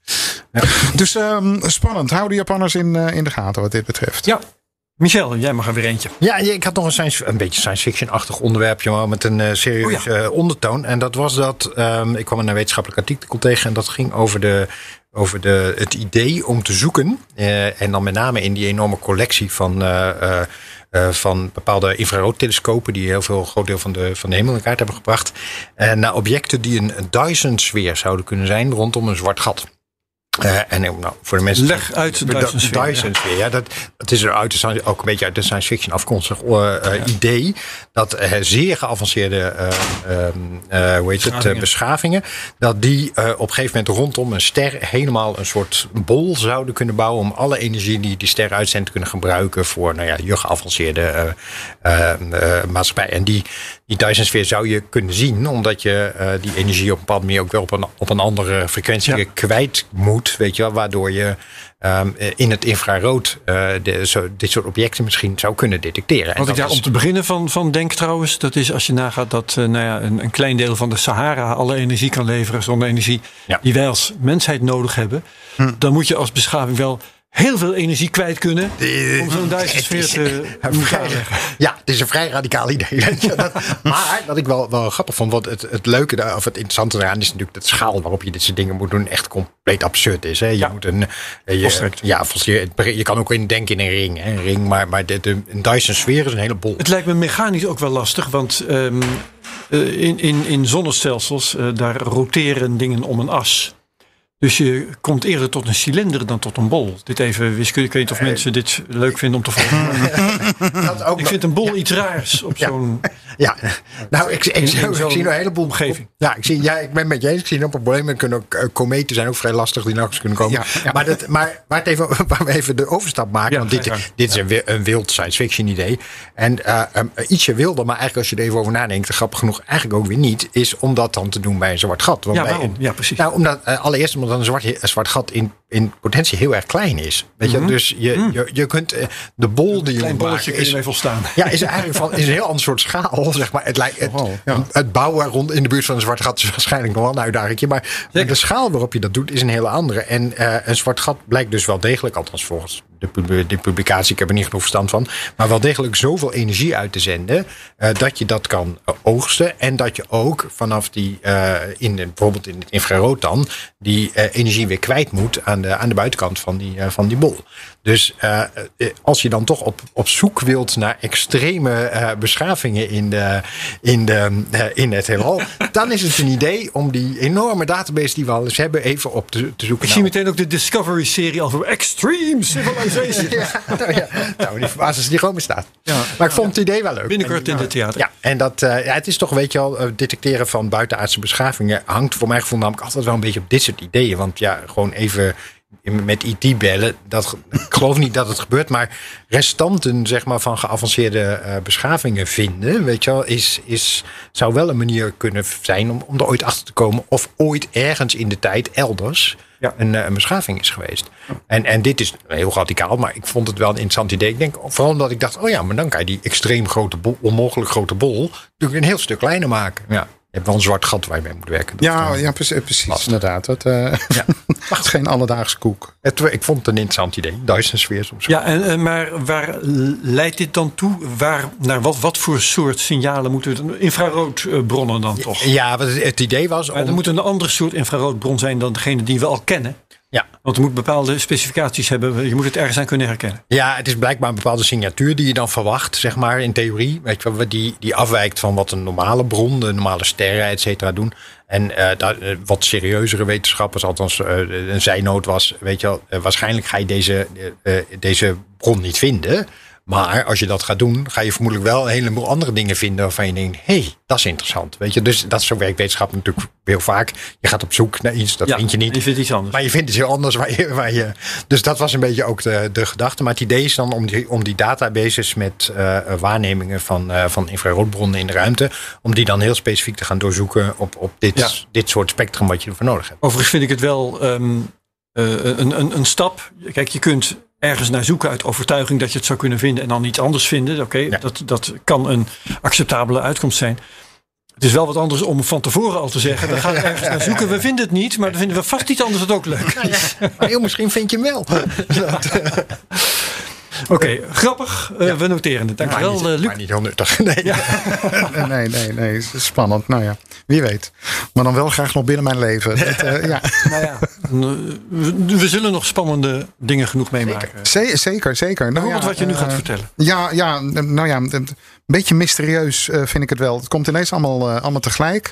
ja. Dus um, spannend. Hou de Japanners in, uh, in de gaten wat dit betreft. Ja. Michel, jij mag er weer eentje. Ja, ik had nog een, science, een beetje science fiction-achtig onderwerpje, maar met een uh, serieus oh ja. uh, ondertoon. En dat was dat, um, ik kwam een wetenschappelijk artikel tegen en dat ging over, de, over de, het idee om te zoeken. Uh, en dan met name in die enorme collectie van, uh, uh, uh, van bepaalde infraroodtelescopen die heel veel groot deel van de, van de hemel in kaart hebben gebracht. Uh, naar objecten die een Dyson-sfeer zouden kunnen zijn rondom een zwart gat. Uh, en nou, voor de mensen. Leg uit de Dyson-sfeer. Dyson-sfeer, ja. ja dat, dat is er uit de, ook een beetje uit de science fiction afkomstig uh, uh, ja. idee. Dat uh, zeer geavanceerde uh, uh, hoe heet het, uh, beschavingen. Dat die uh, op een gegeven moment rondom een ster helemaal een soort bol zouden kunnen bouwen. Om alle energie die die ster uitzendt te kunnen gebruiken voor nou ja, je geavanceerde uh, uh, uh, maatschappij. En die, die Dyson-sfeer zou je kunnen zien. Omdat je uh, die energie op een bepaalde manier ook wel op een, op een andere frequentie ja. kwijt moet. Weet je wel, waardoor je um, in het infrarood uh, de, zo, dit soort objecten misschien zou kunnen detecteren. Wat ik daar is... om te beginnen van, van denk trouwens, dat is als je nagaat dat uh, nou ja, een, een klein deel van de Sahara alle energie kan leveren zonder energie ja. die wij als mensheid nodig hebben. Hm. Dan moet je als beschaving wel heel veel energie kwijt kunnen om zo'n Dyson-sfeer te vrij, ja, het is een vrij radicaal idee. dat, maar wat ik wel, wel grappig vond, want het, het leuke of het interessante eraan is natuurlijk dat schaal waarop je dit soort dingen moet doen echt compleet absurd is. Hè. Je ja. moet een, je, ja, je, je kan ook in denken in een ring, hè, een ring, maar, maar de, de, een Dyson-sfeer is een hele bol. Het lijkt me mechanisch ook wel lastig, want um, uh, in, in, in zonnestelsels uh, daar roteren dingen om een as. Dus je komt eerder tot een cilinder dan tot een bol. Dit even wiskunde. Ik weet niet of mensen dit leuk vinden om te volgen. Dat ook ik vind een bol ja. iets raars op ja. zo'n... Ja, nou ik, ik, ik, ik zie een heleboel omgeving. Ja, ik, zie, ja, ik ben met je eens. Ik zie een probleem. Er kunnen ook uh, kometen zijn ook vrij lastig die nog eens kunnen komen. Ja, ja. Maar, dat, maar waar, het even, waar we even de overstap maken. Ja, want dit, dit is een, een wild science fiction idee. En uh, um, ietsje wilder, maar eigenlijk als je er even over nadenkt, grappig genoeg eigenlijk ook weer niet, is om dat dan te doen bij een zwart gat. Want ja, bij waarom? Een, ja, precies. Nou, omdat uh, allereerst omdat een zwart, een zwart gat in, in potentie heel erg klein is. Weet je, mm-hmm. dus je, mm. je, je kunt uh, de bol die je klein moet bolletje maken kun je mee volstaan. Ja, is eigenlijk van is een heel ander soort schaal, zeg maar. Het lijkt het, oh, ja. het bouwen rond in de buurt van een zwart gat is waarschijnlijk nog wel een uitdaging, maar Zeker. de schaal waarop je dat doet is een hele andere. En uh, een zwart gat blijkt dus wel degelijk, althans volgens de, de publicatie, ik heb er niet genoeg verstand van. Maar wel degelijk zoveel energie uit te zenden. Uh, dat je dat kan uh, oogsten. En dat je ook vanaf die, uh, in, bijvoorbeeld in het infrarood dan, die uh, energie weer kwijt moet aan de, aan de buitenkant van die, uh, van die bol. Dus uh, als je dan toch op, op zoek wilt naar extreme uh, beschavingen in, de, in, de, uh, in het heelal, dan is het een idee om die enorme database die we al eens hebben even op te, te zoeken. Ik zie meteen ook de Discovery-serie al voor Extreme Civilization. ja, nou ja, nou, die verbazen als die gewoon bestaat. Ja. Maar ik vond het idee wel leuk. Binnenkort in het theater. Ja, en dat, uh, ja, het is toch, weet je wel, uh, detecteren van buitenaardse beschavingen hangt voor mijn gevoel namelijk altijd wel een beetje op dit soort ideeën. Want ja, gewoon even met I T bellen, dat, ik geloof niet dat het gebeurt, maar restanten zeg maar, van geavanceerde uh, beschavingen vinden, weet je wel, is, is, zou wel een manier kunnen zijn om, om er ooit achter te komen of ooit ergens in de tijd elders ja. een, een beschaving is geweest. En, en dit is heel radicaal, maar ik vond het wel een interessant idee. Ik denk vooral omdat ik dacht, oh ja, maar dan kan je die extreem grote bol, onmogelijk grote bol, natuurlijk een heel stuk kleiner maken. Ja. Je hebt wel een zwart gat waar je mee moet werken. Ja, ja, precies, precies inderdaad. Het, uh, ja. Het is geen alledaagse koek. Het, ik vond het een interessant idee. Dyson sfeer soms. Ja, en, maar waar leidt dit dan toe? Waar, naar wat, wat voor soort signalen moeten we? Infraroodbronnen dan toch? Ja, het, het idee was... Maar er moet een ander soort infraroodbron zijn dan degene die we al kennen. Ja. Want er moet bepaalde specificaties hebben. Je moet het ergens aan kunnen herkennen. Ja, het is blijkbaar een bepaalde signatuur die je dan verwacht, zeg maar, in theorie. Weet je wel, die, die afwijkt van wat een normale bron, de normale sterren, et cetera, doen. En uh, dat, uh, wat serieuzere wetenschappers, althans uh, een zijnoot was, weet je wel, uh, waarschijnlijk ga je deze, uh, deze bron niet vinden. Maar als je dat gaat doen, ga je vermoedelijk wel een heleboel andere dingen vinden waarvan je denkt, hé, hey, dat is interessant. Weet je, dus dat is zo werkt wetenschap natuurlijk heel vaak. Je gaat op zoek naar iets, dat ja, vind je niet. Je vindt iets anders. Maar je vindt iets heel anders. Waar je, waar je, dus dat was een beetje ook de, de gedachte. Maar het idee is dan om die, om die databases met uh, waarnemingen van, uh, van infraroodbronnen in de ruimte, om die dan heel specifiek te gaan doorzoeken op, op dit, ja. dit soort spectrum wat je ervoor nodig hebt. Overigens vind ik het wel um, uh, een, een, een stap. Kijk, je kunt ergens naar zoeken uit overtuiging dat je het zou kunnen vinden en dan iets anders vinden. Oké, okay, ja. dat, dat kan een acceptabele uitkomst zijn. Het is wel wat anders om van tevoren al te zeggen, we gaan ergens naar zoeken, we vinden het niet, maar dan vinden we vast iets anders dat ook leuk is. Nou ja, maar heel misschien vind je hem wel. Oké, okay, grappig. Uh, ja. We noteren het. Dankjewel, maar niet, uh, Luc. Maar niet heel nuttig. Nee. Ja. nee, nee, nee. Spannend. Nou ja, wie weet. Maar dan wel graag nog binnen mijn leven. Dat, uh, ja. Nou ja, we, we zullen nog spannende dingen genoeg meemaken. Zeker, zeker. zeker. Nou ja, wat je nu uh, gaat vertellen. Ja, ja, nou ja, een beetje mysterieus uh, vind ik het wel. Het komt ineens allemaal, uh, allemaal tegelijk.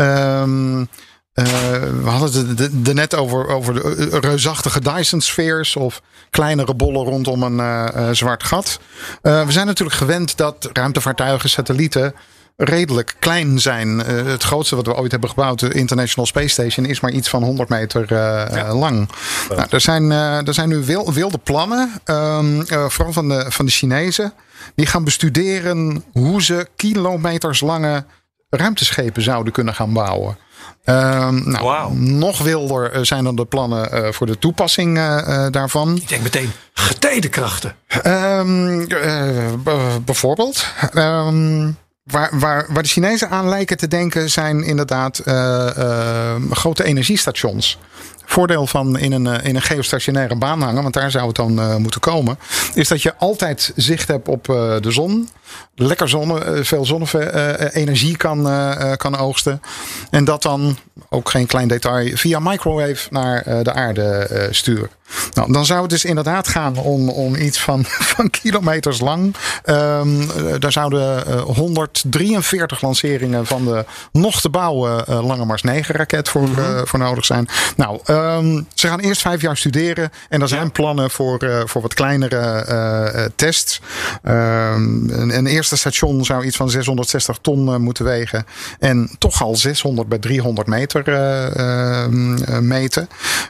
Um, Uh, we hadden het er net over, over de reusachtige Dyson-sfeers of kleinere bollen rondom een uh, uh, zwart gat. Uh, we zijn natuurlijk gewend dat ruimtevaartuigen, satellieten redelijk klein zijn. Uh, het grootste wat we ooit hebben gebouwd, de International Space Station, is maar iets van honderd meter uh, ja. lang. Ja. Nou, er, zijn, uh, er zijn nu wil, wilde plannen, um, uh, vooral van de, van de Chinezen. Die gaan bestuderen hoe ze kilometers lange ruimteschepen zouden kunnen gaan bouwen. Um, nou, wow. Nog wilder zijn dan de plannen uh, voor de toepassing uh, uh, daarvan. Ik denk meteen getijdenkrachten. Um, uh, b- bijvoorbeeld. Um, waar, waar, waar de Chinezen aan lijken te denken zijn inderdaad uh, uh, grote energiestations. Voordeel van in een, in een geostationaire baan hangen, want daar zou het dan uh, moeten komen, is dat je altijd zicht hebt op uh, de zon. Lekker zonne, uh, veel zonne-energie kan, uh, kan oogsten. En dat dan, ook geen klein detail, via microwave naar uh, de aarde uh, sturen. Nou, dan zou het dus inderdaad gaan om, om iets van, van kilometers lang. Um, uh, daar zouden uh, honderddrieënveertig lanceringen van de nog te bouwen uh, Lange Mars negen raket voor, uh, voor nodig zijn. Nou, um, ze gaan eerst vijf jaar studeren. En er zijn plannen voor, uh, voor wat kleinere uh, uh, tests. Um, een, een eerste station zou iets van zeshonderdzestig ton uh, moeten wegen. En toch al zeshonderd bij driehonderd meter uh, uh, meten.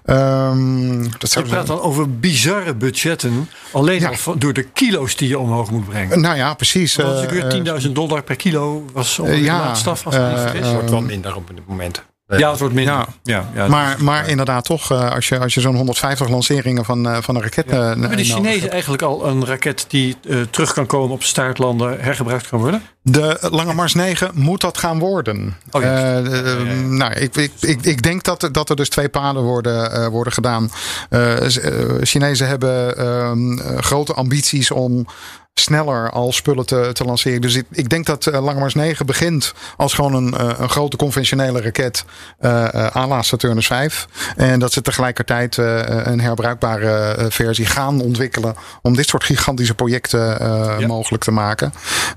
Um, dat zou je praat dan over bizarre budgetten. Alleen ja. al door de kilo's die je omhoog moet brengen. Nou ja, precies. Want uh, tienduizend dollar per kilo was ongeveer uh, ja, de laatste staf. Als het uh, niet vergis. Het wordt wel minder op dit moment. Ja, het wordt minder. Ja. Ja, ja, maar maar inderdaad toch, uh, als je, als je zo'n honderdvijftig lanceringen van, uh, van een raket... Ja. Uh, Hebben de Chinezen hebt. eigenlijk al een raket die uh, terug kan komen op staartlanden hergebruikt kan worden? De Lange Mars negen moet dat gaan worden. Oh, ja. uh, uh, ja, ja, ja. Nou, ik, ik, ik, ik denk dat er, dat er dus twee paden worden, uh, worden gedaan. Uh, uh, Chinezen hebben uh, grote ambities om sneller al spullen te, te lanceren. Dus ik, ik denk dat uh, Lange Mars negen begint als gewoon een, uh, een grote conventionele raket uh, uh, à la Saturnus vijf. En dat ze tegelijkertijd uh, een herbruikbare uh, versie gaan ontwikkelen om dit soort gigantische projecten uh, ja. mogelijk te maken.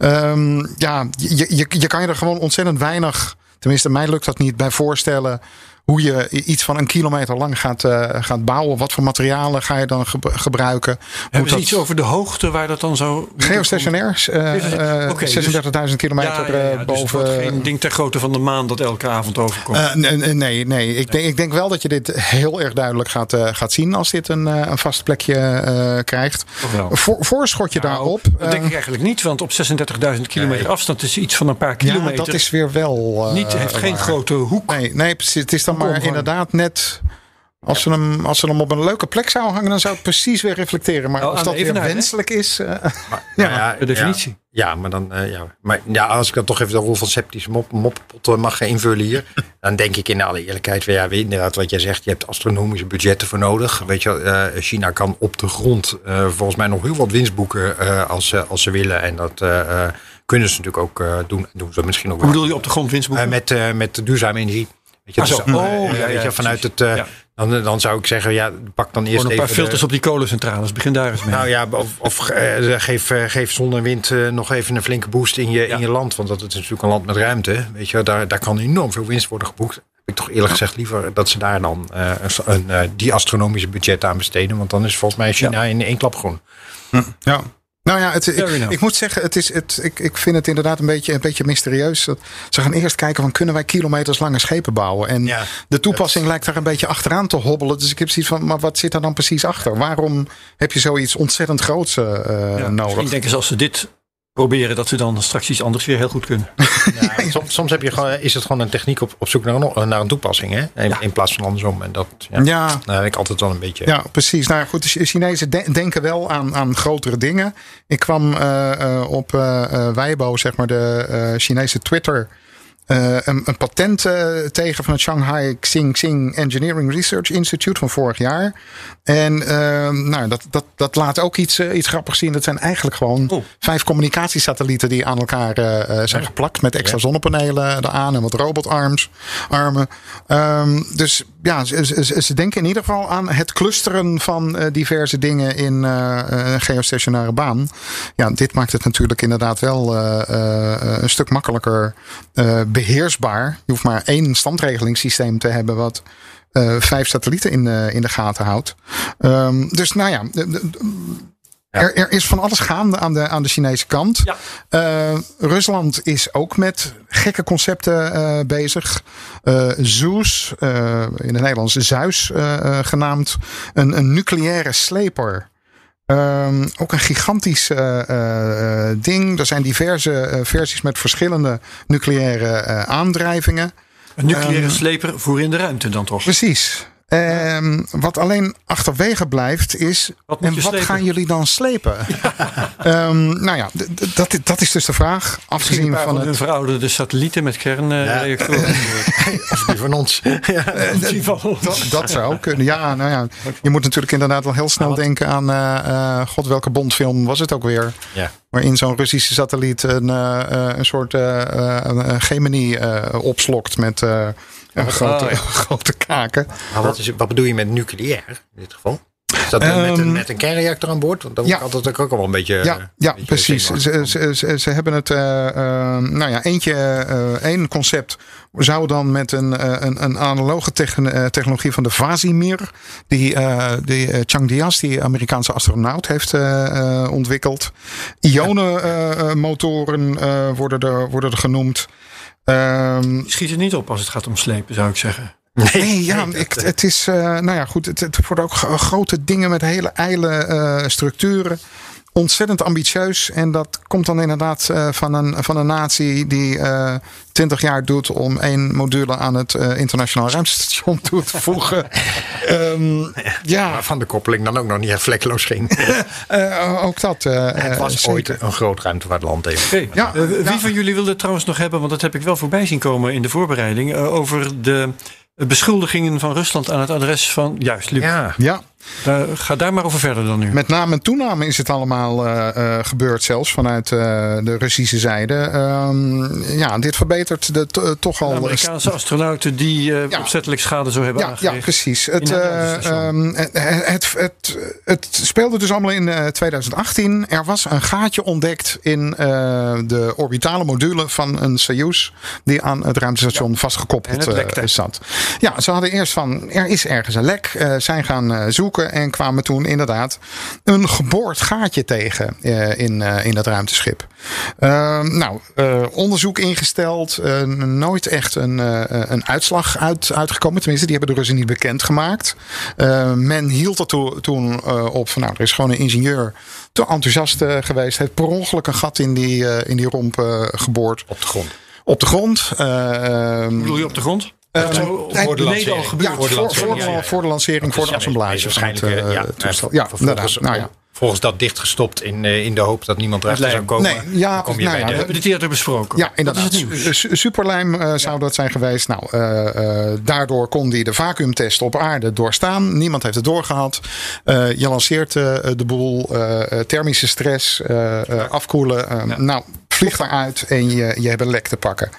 Um, ja, je, je, je kan je er gewoon ontzettend weinig, tenminste mij lukt dat niet, bij voorstellen hoe je iets van een kilometer lang gaat, uh, gaat bouwen. Wat voor materialen ga je dan ge- gebruiken? Hebben ze dat iets over de hoogte waar dat dan zo... Geostationair. Uh, uh, okay, zesendertigduizend dus, kilometer ja, ja, ja, boven. Dus het wordt geen ding ter grootte van de maan dat elke avond overkomt. Uh, nee, nee, nee. Ik, denk, ik denk wel dat je dit heel erg duidelijk gaat, uh, gaat zien als dit een, uh, een vast plekje uh, krijgt. Voor, voorschot je nou, daarop. Dat denk ik eigenlijk niet, want op zesendertigduizend kilometer nee. afstand is iets van een paar kilometer. Ja, dat is weer wel... Uh, niet, heeft geen waar. grote hoek. Nee, nee, precies. Het is dan maar inderdaad net... Als ze, hem, als ze hem op een leuke plek zou hangen, dan zou het precies weer reflecteren. Maar nou, of dat weer wenselijk is... Uh, maar, ja, ja, de definitie. Ja, ja maar dan... Uh, ja. Maar ja, als ik dan toch even de rol van sceptische mop, moppot mag invullen hier... dan denk ik in alle eerlijkheid... Ja, inderdaad wat jij zegt, je hebt astronomische budgetten voor nodig. Weet je, uh, China kan op de grond uh, volgens mij nog heel wat winst boeken... Uh, als, uh, als ze willen. En dat... Uh, uh, kunnen ze natuurlijk ook uh, doen. Doen ze misschien ook. Hoe bedoel je op de grond winst boeken? Uh, met, uh, met duurzame energie. Weet je, ah, dus, zo. Oh, uh, ja, weet ja, je, vanuit het... Uh, ja. dan, dan zou ik zeggen, ja, pak dan eerst een even... paar filters de, op die kolencentrales. Begin daar eens mee. Nou ja, of, of uh, geef, uh, geef zon en wind uh, nog even een flinke boost in je, ja. in je land. Want dat is natuurlijk een land met ruimte. Weet je, daar, daar kan enorm veel winst worden geboekt. Heb ik toch eerlijk gezegd liever dat ze daar dan uh, een, uh, die astronomische budget aan besteden. Want dan is volgens mij China ja. in één klap groen. Hm. Ja. Nou ja, het, ik, ik moet zeggen, het is, het, ik, ik vind het inderdaad een beetje, een beetje mysterieus. Dat ze gaan eerst kijken van kunnen wij kilometers lange schepen bouwen. En ja, de toepassing het... lijkt daar een beetje achteraan te hobbelen. Dus ik heb zoiets van, maar wat zit daar dan precies achter? Waarom heb je zoiets ontzettend groots uh, ja, nodig? Ik denk eens als ze dit proberen, dat ze dan straks iets anders weer heel goed kunnen. Ja, soms, soms heb je gewoon, is het gewoon een techniek op, op zoek naar een, naar een toepassing. Hè? In, ja. in plaats van andersom. En dat ja, ja. Nou, heb ik altijd wel een beetje... Ja, precies. Nou goed, de Chinezen de, denken wel aan, aan grotere dingen. Ik kwam uh, uh, op uh, uh, Weibo, zeg maar, de uh, Chinese Twitter... Uh, een, een patent uh, tegen van het Shanghai Xing Engineering Research Institute van vorig jaar. En uh, nou, dat, dat, dat laat ook iets, uh, iets grappigs zien. Dat zijn eigenlijk gewoon oh. vijf communicatiesatellieten die aan elkaar uh, zijn geplakt. Met extra zonnepanelen eraan en wat robotarms, armen. Um, dus ja, ze, ze, ze denken in ieder geval aan het clusteren van uh, diverse dingen in uh, een geostationaire baan. Ja, dit maakt het natuurlijk inderdaad wel uh, uh, een stuk makkelijker uh, beheersbaar. Je hoeft maar één standregelingssysteem te hebben wat uh, vijf satellieten in de, in de gaten houdt. Um, dus nou ja, de, de, ja. Er, er is van alles gaande aan de, aan de Chinese kant. Ja. Uh, Rusland is ook met gekke concepten uh, bezig. Uh, Zeus, uh, in het Nederlands Zeus uh, uh, genaamd, een, een nucleaire sleper. Um, ook een gigantisch uh, uh, ding. Er zijn diverse uh, versies met verschillende nucleaire uh, aandrijvingen. Een nucleaire um, sleper voor in de ruimte dan toch? Precies. Um, wat alleen achterwege blijft is... Wat en wat slepen? Gaan jullie dan slepen? Ja. Um, nou ja, d- d- dat, dat is dus de vraag. Afgezien van, van het... een verouderde satellieten met kernreactoren. Ja. Of die van ons. Ja. Die van ons. Dat, dat zou ook kunnen. Ja, nou ja, je moet natuurlijk inderdaad wel heel snel denken aan... Uh, uh, god, welke Bondfilm was het ook weer? Ja. Waarin zo'n Russische satelliet een, uh, een soort uh, uh, Gemini uh, opslokt met... Uh, Ja, grote, oh, ja. grote kaken. Maar wat, is, wat bedoel je met nucleair in dit geval? Is dat um, met, een, met een kernreactor aan boord? Want dat ja. altijd ook al een beetje... Ja, ja beetje precies. Ze, ze, ze, ze hebben het... Uh, uh, nou ja, eentje... Uh, één concept zou dan met een, uh, een, een analoge techn- technologie van de Vasimir... die, uh, die uh, Chang Dias, die Amerikaanse astronaut, heeft uh, uh, ontwikkeld. Ionenmotoren uh, uh, worden, er, worden er genoemd. Um, Schiet het niet op als het gaat om slepen, zou ik zeggen. Nee, nee ja, nee, ik, het is, uh, nou ja, goed, het, het worden ook grote dingen met hele ijle uh, structuren. ontzettend ambitieus. En dat komt dan inderdaad uh, van, een, van een natie die uh, twintig jaar doet om één module aan het uh, internationaal ruimtestation toe te voegen. um, ja. Waarvan de koppeling dan ook nog niet echt vlekkeloos ging. uh, ook dat. Uh, het was zeker. ooit een groot ruimtevaartland even. Okay. Ja, uh, wie ja. van jullie wilde het trouwens nog hebben, want dat heb ik wel voorbij zien komen in de voorbereiding, uh, over de beschuldigingen van Rusland aan het adres van... Juist, Luc. Ja. ja. Daar, ga daar maar over verder dan nu. Met naam en toename is het allemaal uh, uh, gebeurd, zelfs vanuit uh, de Russische zijde. Um, ja, dit verbetert de t- uh, toch al... De Amerikaanse astronauten die uh, ja. opzettelijk schade zo hebben ja, aangericht. Ja, precies. Het, uh, um, het, het, het, het speelde dus allemaal in uh, twintig achttien. Er was een gaatje ontdekt in uh, de orbitale module van een Soyuz die aan het ruimtestation ja. vastgekoppeld uh, zat. Ja, ze hadden eerst van, er is ergens een lek. Uh, zijn gaan uh, zoeken. En kwamen toen inderdaad een geboord gaatje tegen uh, in, uh, in dat ruimteschip. Uh, nou, uh, onderzoek ingesteld. Uh, nooit echt een, uh, een uitslag uit, uitgekomen. Tenminste, die hebben de Russen niet bekendgemaakt. Uh, men hield er to, toen uh, op van, nou, er is gewoon een ingenieur te enthousiast uh, geweest. Heeft per ongeluk een gat in die, uh, in die romp uh, geboord. Op de grond. Op de grond. Uh, Hoe bedoel je op de grond? Uh, voor de lancering. Al gebeurd. Ja, voor, voor, voor, de, ja, ja. voor de lancering, voor de assemblage. Waarschijnlijk, van het, uh, ja. toestel. Ja, volgens, nou ja. volgens dat dichtgestopt in, in de hoop dat niemand erachter zou komen. Nee, ja, kom je nou, ja, de, we hebben dit eerder besproken. Ja, inderdaad. Su- superlijm uh, zou ja. dat zijn geweest. Nou, uh, uh, daardoor kon die de vacuümtest op aarde doorstaan. Niemand heeft het doorgehad. Uh, je lanceert uh, de boel. Uh, thermische stress, uh, uh, afkoelen. Uh, ja. Nou, vlieg eruit en je, je hebt een lek te pakken.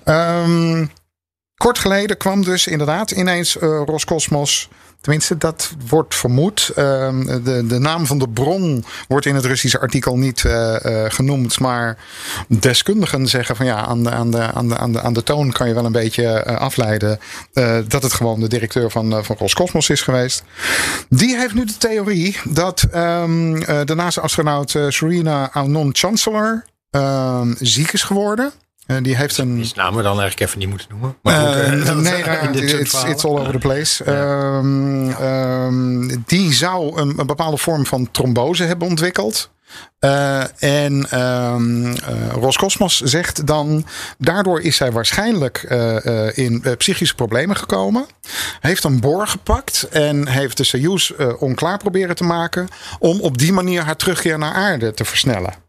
Um, Kort geleden kwam dus inderdaad ineens uh, Roscosmos. Tenminste, dat wordt vermoed. Uh, de, de naam van de bron wordt in het Russische artikel niet uh, uh, genoemd. Maar deskundigen zeggen van ja, aan de, aan de, aan de, aan de, aan de toon kan je wel een beetje uh, afleiden uh, dat het gewoon de directeur van, uh, van Roscosmos is geweest. Die heeft nu de theorie dat um, uh, de NASA-astronaut uh, Serena Aunon-Chancellor uh, ziek is geworden. Uh, die heeft een. Die namen we dan eigenlijk even niet moeten noemen. Maar goed, uh, uh, nee, nou, it's, it's all over the place. Ja. Um, um, die zou een, een bepaalde vorm van trombose hebben ontwikkeld. Uh, en um, uh, Roscosmos zegt dan, daardoor is zij waarschijnlijk uh, uh, in uh, psychische problemen gekomen. Heeft een boor gepakt en heeft de Soyuz uh, onklaar proberen te maken om op die manier haar terugkeer naar aarde te versnellen.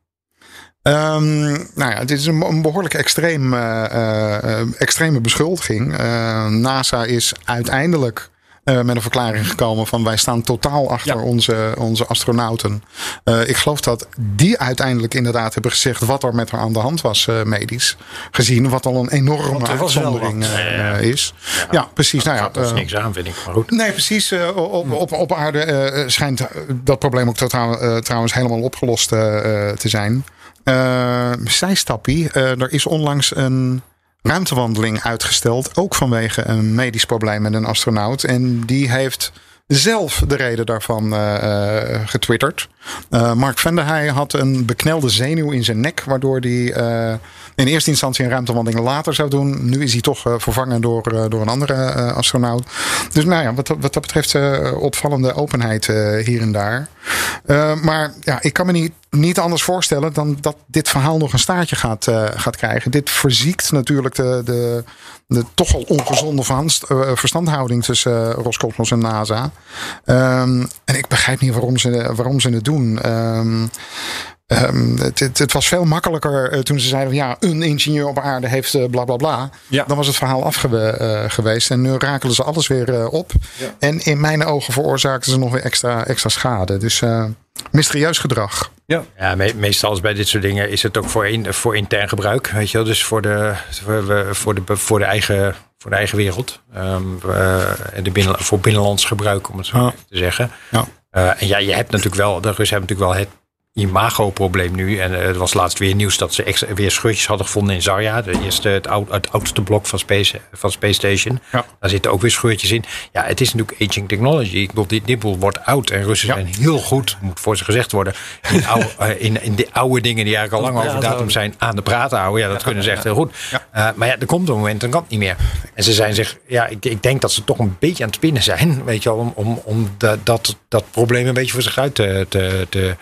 Um, nou ja, dit is een, een behoorlijk extreem, uh, uh, extreme beschuldiging. Uh, NASA is uiteindelijk uh, met een verklaring gekomen van wij staan totaal achter ja. onze, onze astronauten. Uh, ik geloof dat die uiteindelijk inderdaad hebben gezegd wat er met haar aan de hand was uh, medisch. Gezien wat al een enorme uitzondering uh, ja, ja. is. Ja, ja precies. Nou ja, dat is uh, niks aan, vind ik. Maar goed. Nee, precies. Uh, op, op, op aarde uh, schijnt dat probleem ook totaal, uh, trouwens helemaal opgelost uh, te zijn. Uh, zijstappie. Uh, er is onlangs een ruimtewandeling uitgesteld. Ook vanwege een medisch probleem met een astronaut. En die heeft zelf de reden daarvan uh, uh, getwitterd. Uh, Mark Vande Heij had een beknelde zenuw in zijn nek. Waardoor hij uh, in eerste instantie een ruimtewandeling later zou doen. Nu is hij toch uh, vervangen door, uh, door een andere uh, astronaut. Dus nou ja, wat, wat dat betreft uh, opvallende openheid uh, hier en daar. Uh, maar ja, ik kan me niet, niet anders voorstellen dan dat dit verhaal nog een staartje gaat, uh, gaat krijgen. Dit verziekt natuurlijk de, de, de toch al ongezonde verhand, uh, verstandhouding tussen uh, Roscosmos en NASA. Um, en ik begrijp niet waarom ze, waarom ze het doen. Um, Um, het, het, het was veel makkelijker uh, toen ze zeiden van ja, een ingenieur op aarde heeft uh, bla bla bla. Ja. Dan was het verhaal af uh, geweest. En nu rakelen ze alles weer uh, op. Ja. En in mijn ogen veroorzaken ze nog weer extra, extra schade. Dus uh, mysterieus gedrag. Ja, ja me- meestal is bij dit soort dingen is het ook voor, in, voor intern gebruik. Weet je wel? Dus voor de, voor de, voor de, eigen, voor de eigen wereld. Um, uh, de binnen, voor binnenlands gebruik, om het zo ja. te zeggen. Ja. Uh, en ja, je hebt natuurlijk wel, de Russen hebben natuurlijk wel het imago-probleem nu. En er uh, was laatst weer nieuws dat ze extra, weer scheurtjes hadden gevonden in Zarya. De eerste, het, oud, het oudste blok van Space, van Space Station. Ja. Daar zitten ook weer scheurtjes in. Ja, het is natuurlijk aging technology. Ik bedoel, dit, dit boel wordt oud. En Russen ja. zijn heel goed, moet voor ze gezegd worden, in, oude, uh, in, in de oude dingen die eigenlijk al lang over datum zijn, aan de praten houden. Ja, dat ja, kunnen ze echt heel goed. Ja. Uh, maar ja, er komt een moment, dan kan het niet meer. En ze zijn zich, ja, ik, ik denk dat ze toch een beetje aan het spinnen zijn. Weet je wel, om, om, om de, dat, dat probleem een beetje voor zich uit te, te, te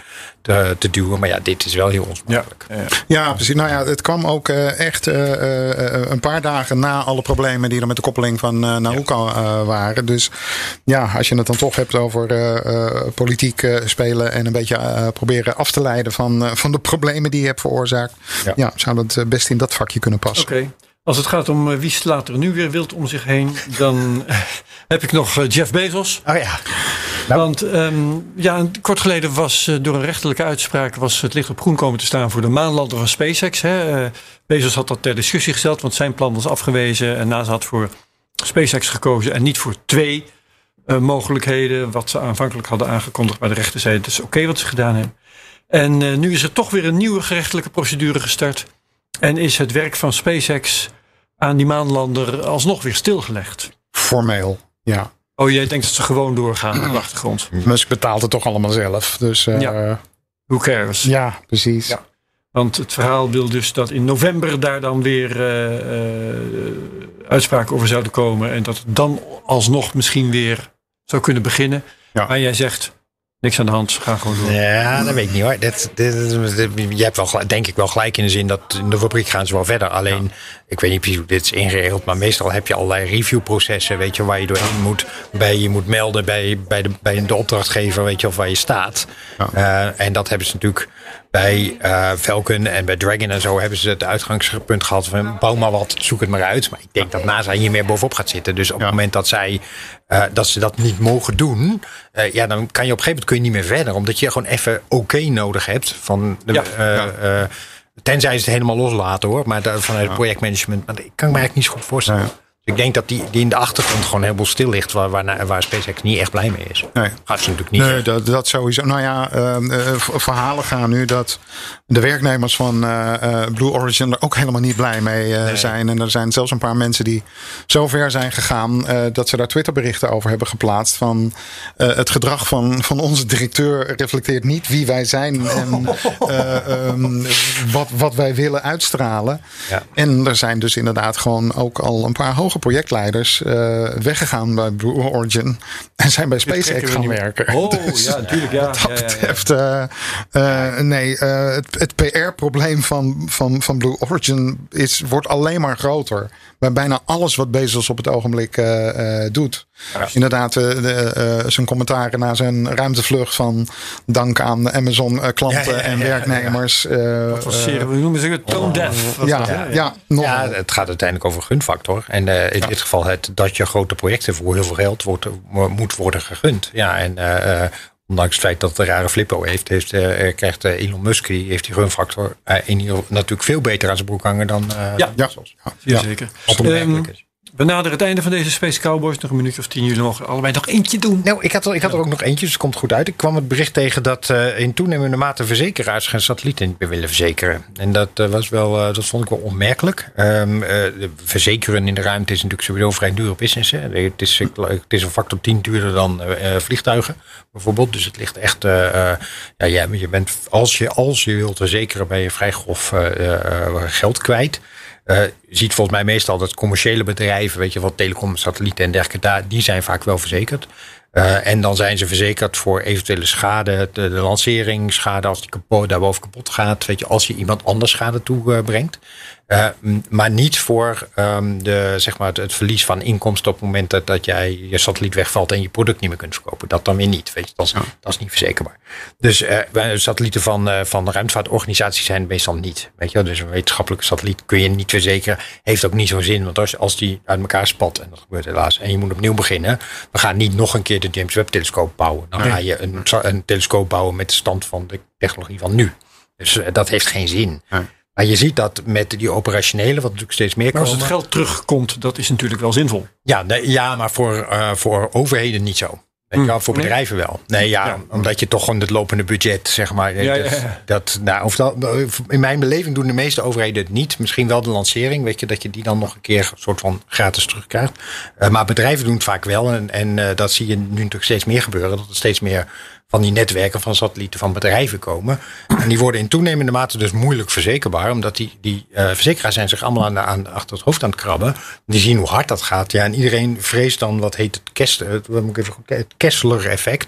te, te duwen. Maar ja, dit is wel heel onsmakelijk. Ja, ja. Ja, precies. Nou ja, het kwam ook uh, echt uh, uh, een paar dagen na alle problemen die er met de koppeling van uh, Naouka uh, waren. Dus ja, als je het dan toch hebt over uh, uh, politiek uh, spelen en een beetje uh, proberen af te leiden van, uh, van de problemen die je hebt veroorzaakt. Ja, ja zou dat best in dat vakje kunnen passen. Oké. Okay. Als het gaat om uh, wie slaat er nu weer wild om zich heen, dan uh, heb ik nog uh, Jeff Bezos. Oh ja. Nou. Want um, ja, kort geleden was uh, door een rechterlijke uitspraak was het licht op groen komen te staan voor de maanlander van SpaceX. Hè. Uh, Bezos had dat ter discussie gesteld, want zijn plan was afgewezen en NASA had voor SpaceX gekozen en niet voor twee uh, mogelijkheden, wat ze aanvankelijk hadden aangekondigd. Maar de rechter zei het is oké okay wat ze gedaan hebben. En uh, nu is er toch weer een nieuwe gerechtelijke procedure gestart en is het werk van SpaceX aan die maanlander alsnog weer stilgelegd. Formeel, ja. Oh, jij denkt dat ze gewoon doorgaan op de achtergrond. Musk betaalt het toch allemaal zelf. Dus, uh, ja. Who cares? Ja, precies. Ja. Want het verhaal wil dus dat in november daar dan weer uh, uh, uitspraken over zouden komen. En dat het dan alsnog misschien weer zou kunnen beginnen. Ja. Maar jij zegt, niks aan de hand, ga gewoon door. Ja, dat weet ik niet hoor. Dit, dit, dit, je hebt wel, denk ik wel gelijk in de zin dat in de fabriek gaan ze wel verder. Alleen, ja. ik weet niet precies hoe dit is ingeregeld, maar meestal heb je allerlei reviewprocessen, weet je, waar je doorheen moet. Bij, je moet melden bij, bij, de, bij de opdrachtgever, weet je, of waar je staat. Ja. Uh, en dat hebben ze natuurlijk bij uh, Falcon en bij Dragon en zo hebben ze het uitgangspunt gehad van bouw maar wat, zoek het maar uit. Maar ik denk dat NASA hier meer bovenop gaat zitten. Dus op ja. het moment dat zij uh, dat ze dat niet mogen doen, uh, ja, dan kan je op een gegeven moment kun je niet meer verder, omdat je gewoon even oké okay nodig hebt van de, ja. Uh, ja. Uh, tenzij ze het helemaal loslaten hoor, maar daar, vanuit het projectmanagement, maar ik kan me eigenlijk niet zo goed voorstellen. Ja. Ik denk dat die, die in de achtergrond gewoon heel veel stil ligt, waar, waar, waar SpaceX niet echt blij mee is. Nee, gaat ze natuurlijk niet. Nee, dat, dat sowieso. Nou ja, uh, uh, verhalen gaan nu dat de werknemers van uh, uh, Blue Origin er ook helemaal niet blij mee uh, nee. zijn. En er zijn zelfs een paar mensen die zo ver zijn gegaan uh, dat ze daar Twitterberichten over hebben geplaatst van uh, het gedrag van, van onze directeur reflecteert niet wie wij zijn en uh, um, wat, wat wij willen uitstralen. Ja. En er zijn dus inderdaad gewoon ook al een paar hoge projectleiders uh, weggegaan bij Blue Origin en zijn bij SpaceX gaan werken. Oh, dus, ja, natuurlijk. Ja. Wat dat betreft, uh, uh, nee, uh, het, het P R-probleem van, van, van Blue Origin is, wordt alleen maar groter. Bij bijna alles wat Bezos op het ogenblik uh, uh, doet. Ja. Inderdaad, uh, de, uh, zijn commentaren na zijn ruimtevlucht van dank aan Amazon uh, klanten ja, ja, ja, en werknemers. Ja, ja, ja. Uh, dat was zeer, we noemen ze het tone deaf. Ja, ja, ja. Ja, nog ja, het gaat uiteindelijk over gunfactor. En uh, in ja. dit geval het, dat je grote projecten voor heel veel geld wordt, moet worden gegund. Ja, en uh, ondanks het feit dat het een rare flippo heeft, heeft uh, krijgt uh, Elon Musk, die heeft die gunfactor uh, in ieder geval natuurlijk veel beter aan zijn broek hangen dan uh, ja, ja. Zoals, ja, ja, zeker. Um, we naderen het einde van deze Space Cowboys. Nog een minuutje of tien. Jullie mogen allebei nog eentje doen. Nou, ik had er, ik had er ook nog eentje, dus het komt goed uit. Ik kwam het bericht tegen dat uh, in toenemende mate verzekeraars geen satellieten niet meer willen verzekeren. En dat uh, was wel, uh, dat vond ik wel onmerkelijk. Um, uh, verzekeren in de ruimte is natuurlijk sowieso vrij dure business. Hè. Het, is, het is een factor tien duurder dan uh, vliegtuigen, bijvoorbeeld. Dus het ligt echt. Uh, uh, ja, ja, je bent als je als je wilt verzekeren, ben je vrij grof uh, uh, geld kwijt. Uh, je ziet volgens mij meestal dat commerciële bedrijven, weet je, wat telecom, satellieten en dergelijke, daar, die zijn vaak wel verzekerd. Uh, en dan zijn ze verzekerd voor eventuele schade, de, de lancering, schade als die kapot, daarboven kapot gaat, weet je, als je iemand anders schade toebrengt. Uh, maar niet voor um, de, zeg maar het, het verlies van inkomsten op het moment dat, dat jij je satelliet wegvalt en je product niet meer kunt verkopen. Dat dan weer niet. Weet je, dat, is, ja. dat is niet verzekerbaar. Dus uh, satellieten van, uh, van de ruimtevaartorganisaties zijn het meestal niet. Weet je, dus een wetenschappelijke satelliet kun je niet verzekeren. Heeft ook niet zo'n zin. Want als, als die uit elkaar spat, en dat gebeurt helaas, en je moet opnieuw beginnen. We gaan niet nog een keer de James Webb telescoop bouwen. Dan nee. ga je een, een telescoop bouwen met de stand van de technologie van nu. Dus uh, dat heeft geen zin. Nee. Maar je ziet dat met die operationele, wat natuurlijk steeds meer maar komen. Als het geld terugkomt, dat is natuurlijk wel zinvol. Ja, nee, ja maar voor, uh, voor overheden niet zo. Weet je wel, voor bedrijven nee. wel. Nee, ja, ja, omdat je toch gewoon het lopende budget, zeg maar. Ja, dat, ja, ja. dat, nou, of dat, in mijn beleving doen de meeste overheden het niet. Misschien wel de lancering, weet je, dat je die dan nog een keer een soort van gratis terugkrijgt. Uh, maar bedrijven doen het vaak wel. En, en uh, dat zie je nu natuurlijk steeds meer gebeuren. Dat er steeds meer van die netwerken van satellieten van bedrijven komen. En die worden in toenemende mate dus moeilijk verzekerbaar. Omdat die, die uh, verzekeraars zijn zich allemaal aan, aan, achter het hoofd aan het krabben. Die zien hoe hard dat gaat. Ja, en iedereen vreest dan, wat heet het, Kessler, het Kessler effect.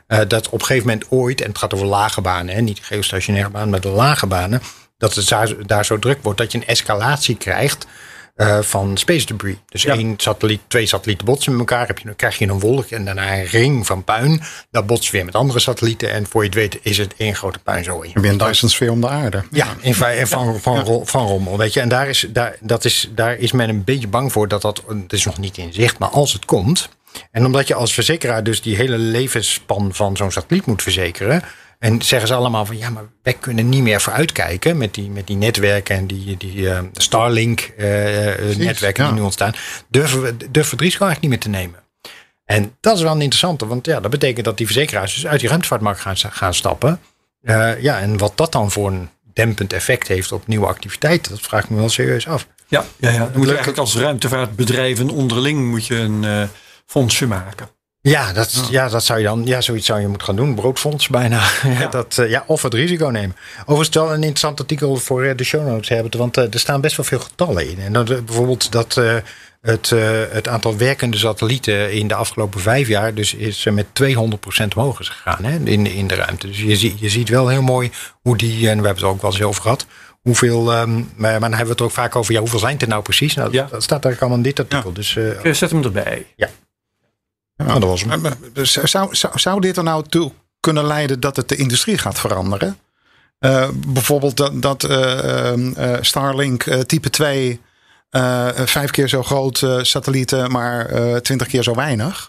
Uh, dat op een gegeven moment ooit, en het gaat over lage banen, hè, niet geostationaire banen, maar de lage banen, dat het daar, daar zo druk wordt dat je een escalatie krijgt uh, van space debris. Dus ja. één satelliet, twee satellieten botsen met elkaar, heb je, dan krijg je een wolk en daarna een ring van puin. Dat botst weer met andere satellieten en voor je het weet is het één grote puinzooi. Heb je een Dyson-sfeer om de aarde. Ja, in feite van, van, van, van rommel. Weet je. En daar is, daar, dat is, daar is men een beetje bang voor dat dat, het is nog niet in zicht, maar als het komt. En omdat je als verzekeraar dus die hele levensspan van zo'n satelliet moet verzekeren. En zeggen ze allemaal van ja, maar wij kunnen niet meer vooruitkijken met die, met die netwerken en die, die uh, Starlink uh, netwerken ja. die nu ontstaan. Durven we durven het risico eigenlijk niet meer te nemen. En dat is wel een interessante, want ja, dat betekent dat die verzekeraars dus uit die ruimtevaartmarkt gaan, gaan stappen. Uh, ja, en wat dat dan voor een dempend effect heeft op nieuwe activiteiten, dat vraag ik me wel serieus af. Ja, ja, ja. Dan moet je eigenlijk als ruimtevaartbedrijven onderling moet je een uh, fondsje maken. Ja, dat, ja. ja, dat zou je dan, ja, zoiets zou je moeten gaan doen. Broodfonds bijna. Ja. dat, uh, ja, of het risico nemen. Overigens wel een interessant artikel voor uh, de show notes hebben. Want uh, er staan best wel veel getallen in. En dat, uh, bijvoorbeeld dat uh, het, uh, het aantal werkende satellieten in de afgelopen vijf jaar dus is uh, met tweehonderd procent omhoog is gegaan hè, in, in de ruimte. Dus je, zie, je ziet wel heel mooi hoe die, en we hebben het er ook wel eens over gehad. Hoeveel, um, maar, maar dan hebben we het ook vaak over, ja, hoeveel zijn het er nou precies? Nou, ja. Dat staat eigenlijk allemaal in dit artikel. Ja. Dus, uh, zet hem erbij. Ja. Ja, dat was hem. Zou, zou, zou dit er nou toe kunnen leiden dat het de industrie gaat veranderen? Uh, bijvoorbeeld dat, dat uh, uh, Starlink uh, type twee uh, vijf keer zo groot uh, satellieten, maar uh, twintig keer zo weinig?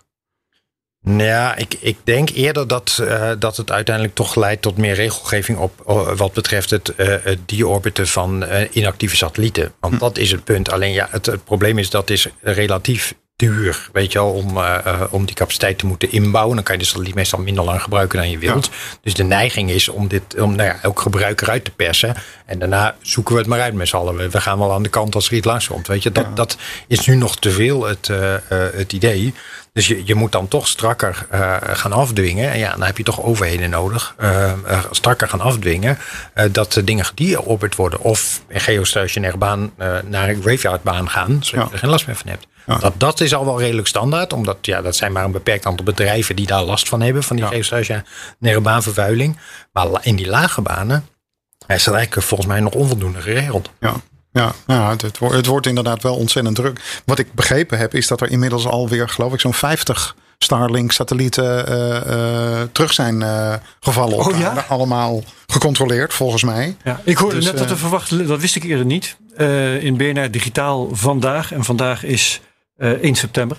Ja, ik, ik denk eerder dat, uh, dat het uiteindelijk toch leidt tot meer regelgeving op uh, wat betreft het, uh, het deorbiten van uh, inactieve satellieten. Want hm. dat is het punt. Alleen ja, het, het probleem is dat is relatief duur, weet je wel, om, uh, uh, om die capaciteit te moeten inbouwen. Dan kan je de satelliet meestal minder lang gebruiken dan je wilt. Ja. Dus de neiging is om dit, om nou ja, elk gebruiker uit te persen. En daarna zoeken we het maar uit met z'n allen. We gaan wel aan de kant als er iets langs komt. Weet je, dat, ja. dat is nu nog te veel het, uh, uh, het idee. Dus je, je moet dan toch strakker uh, gaan afdwingen. En ja, dan heb je toch overheden nodig. Uh, uh, strakker gaan afdwingen. Uh, dat de dingen gedeorbit worden. Of een geostationaire baan uh, naar een graveyardbaan gaan. Zodat ja. je er geen last meer van hebt. Ja. Dat, dat is al wel redelijk standaard. Omdat ja, dat zijn maar een beperkt aantal bedrijven die daar last van hebben. Van die ja. geostationaire baanvervuiling. Maar in die lage banen is dat eigenlijk volgens mij nog onvoldoende geregeld. Ja. Ja, ja het, het, wordt, het wordt inderdaad wel ontzettend druk. Wat ik begrepen heb is dat er inmiddels alweer, geloof ik, zo'n vijftig Starlink-satellieten uh, uh, terug zijn uh, gevallen. Oh, ja? Allemaal gecontroleerd, volgens mij. Ja, ik hoorde dus, net dat er verwacht, dat wist ik eerder niet, uh, in B N R Digitaal vandaag. En vandaag is uh, één september.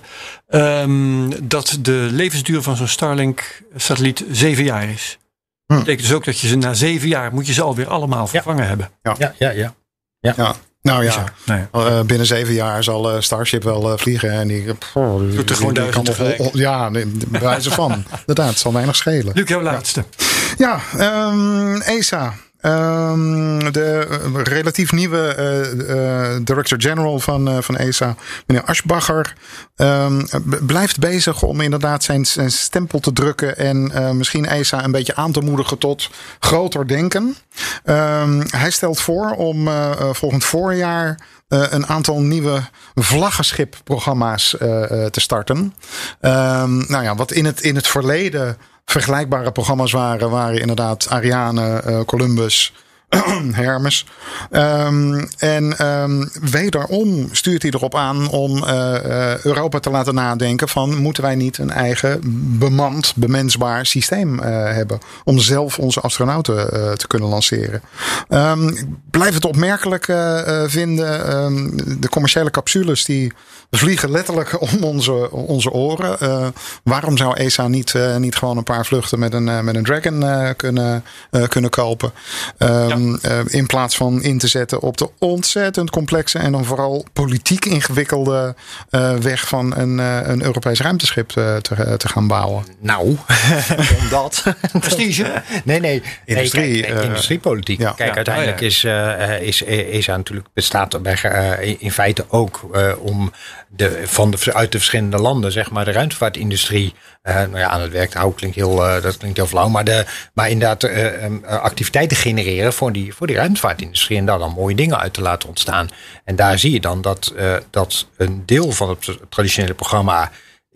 Um, dat de levensduur van zo'n Starlink-satelliet zeven jaar is. Hm. Dat betekent dus ook dat je ze na zeven jaar moet je ze alweer allemaal vervangen ja. hebben. Ja, ja, ja. ja. ja. ja. Nou ja, nee. uh, binnen zeven jaar zal uh, Starship wel uh, vliegen. En die, oh, die, doet er gewoon duizend tegelijk. Nog, ja, bij wijze van. Inderdaad, het zal weinig schelen. Luc, jouw laatste. Ja, um, E S A. Um, de uh, relatief nieuwe uh, uh, director-general van, uh, van E S A, meneer Aschbacher, um, blijft bezig om inderdaad zijn, zijn stempel te drukken en uh, misschien E S A een beetje aan te moedigen tot groter denken. Um, hij stelt voor om uh, volgend voorjaar uh, een aantal nieuwe vlaggenschipprogramma's uh, uh, te starten. Um, nou ja, wat in het, in het verleden vergelijkbare programma's waren, waren inderdaad Ariane, uh, Columbus, Hermes. Um, en um, wederom stuurt hij erop aan om uh, uh, Europa te laten nadenken van moeten wij niet een eigen bemand, bemensbaar systeem uh, hebben om zelf onze astronauten uh, te kunnen lanceren. Um, ik blijf het opmerkelijk uh, vinden. Um, de commerciële capsules die vliegen letterlijk om onze, onze oren. Uh, waarom zou E S A niet, uh, niet gewoon een paar vluchten met een, uh, met een Dragon uh, kunnen, uh, kunnen kopen? Um, ja. uh, in plaats van in te zetten op de ontzettend complexe en dan vooral politiek ingewikkelde uh, weg van een, uh, een Europees ruimteschip uh, te, te gaan bouwen. Nou, omdat. Prestige? Nee, nee. Industrie, nee, kijk, nee, industriepolitiek. Ja. Kijk, ja. uiteindelijk is, uh, is E S A natuurlijk bestaat bij, uh, in feite ook uh, om De, van de, uit de verschillende landen, zeg maar, de ruimtevaartindustrie uh, nou ja, aan het werk te houden. Klinkt heel, uh, dat klinkt heel flauw. Maar, de, maar inderdaad uh, um, activiteiten genereren voor die, voor die ruimtevaartindustrie en daar dan mooie dingen uit te laten ontstaan. En daar zie je dan dat, uh, dat een deel van het traditionele programma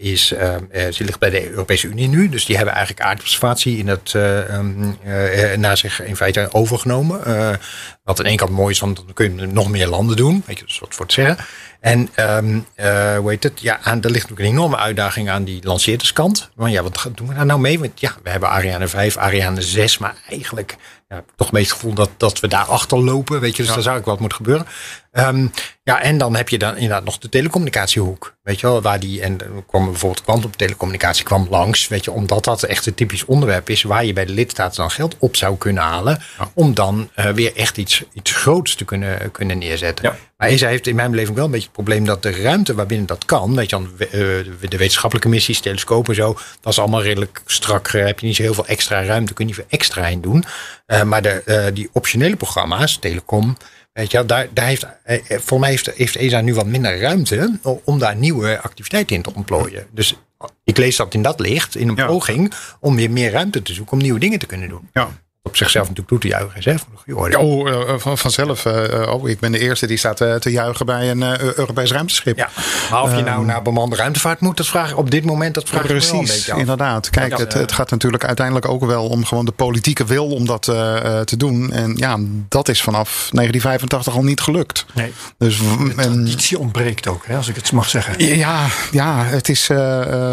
is, uh, uh, ze ligt bij de Europese Unie nu. Dus die hebben eigenlijk aardobservatie in het, uh, um, uh, naar zich in feite overgenomen. Uh, wat aan de ene kant mooi is, want dan kun je nog meer landen doen. Weet je, dat is wat voor te zeggen. En um, uh, hoe heet het? Ja, aan, er ligt natuurlijk een enorme uitdaging aan die lanceerderskant. Maar ja, wat doen we daar nou mee? Want ja, we hebben Ariane vijf, Ariane zes, maar eigenlijk ja, toch een beetje het gevoel dat, dat we daar achter lopen. Weet je, dus ja. daar zou ook wat moeten gebeuren. Um, ja, en dan heb je dan inderdaad nog de telecommunicatiehoek. Weet je wel, waar die, en dan kwam bijvoorbeeld kwantumtelecommunicatie kwam langs. Weet je, omdat dat echt een typisch onderwerp is waar je bij de lidstaten dan geld op zou kunnen halen. Ja. Om dan uh, weer echt iets, iets groots te kunnen, kunnen neerzetten. Ja. Maar E S A heeft in mijn beleving wel een beetje het probleem dat de ruimte waarbinnen dat kan. Weet je, dan, uh, de wetenschappelijke missies, telescopen en zo. Dat is allemaal redelijk strak. Uh, heb je niet zo heel veel extra ruimte. Kun je niet veel extra in doen. Uh, maar de, uh, die optionele programma's, telecom. Weet je, daar, daar heeft, voor mij heeft, heeft E S A nu wat minder ruimte om daar nieuwe activiteiten in te ontplooien. Dus ik lees dat in dat licht, in een ja. poging om weer meer ruimte te zoeken om nieuwe dingen te kunnen doen. Ja. Op zichzelf natuurlijk toe te juichen is, hè? Oh, uh, van, vanzelf. Uh, oh, ik ben de eerste die staat uh, te juichen bij een uh, Europees ruimteschip. Ja, maar of je nou um, naar bemande ruimtevaart moet, dat vraag ik op dit moment, dat vraag ik precies, wel een beetje af. Inderdaad. Kijk, ja, het, het gaat natuurlijk uiteindelijk ook wel om gewoon de politieke wil om dat uh, te doen. En ja, dat is vanaf negentien vijfentachtig al niet gelukt. Nee, dus de traditie ontbreekt ook, hè, als ik het mag zeggen. Ja, ja het is, uh,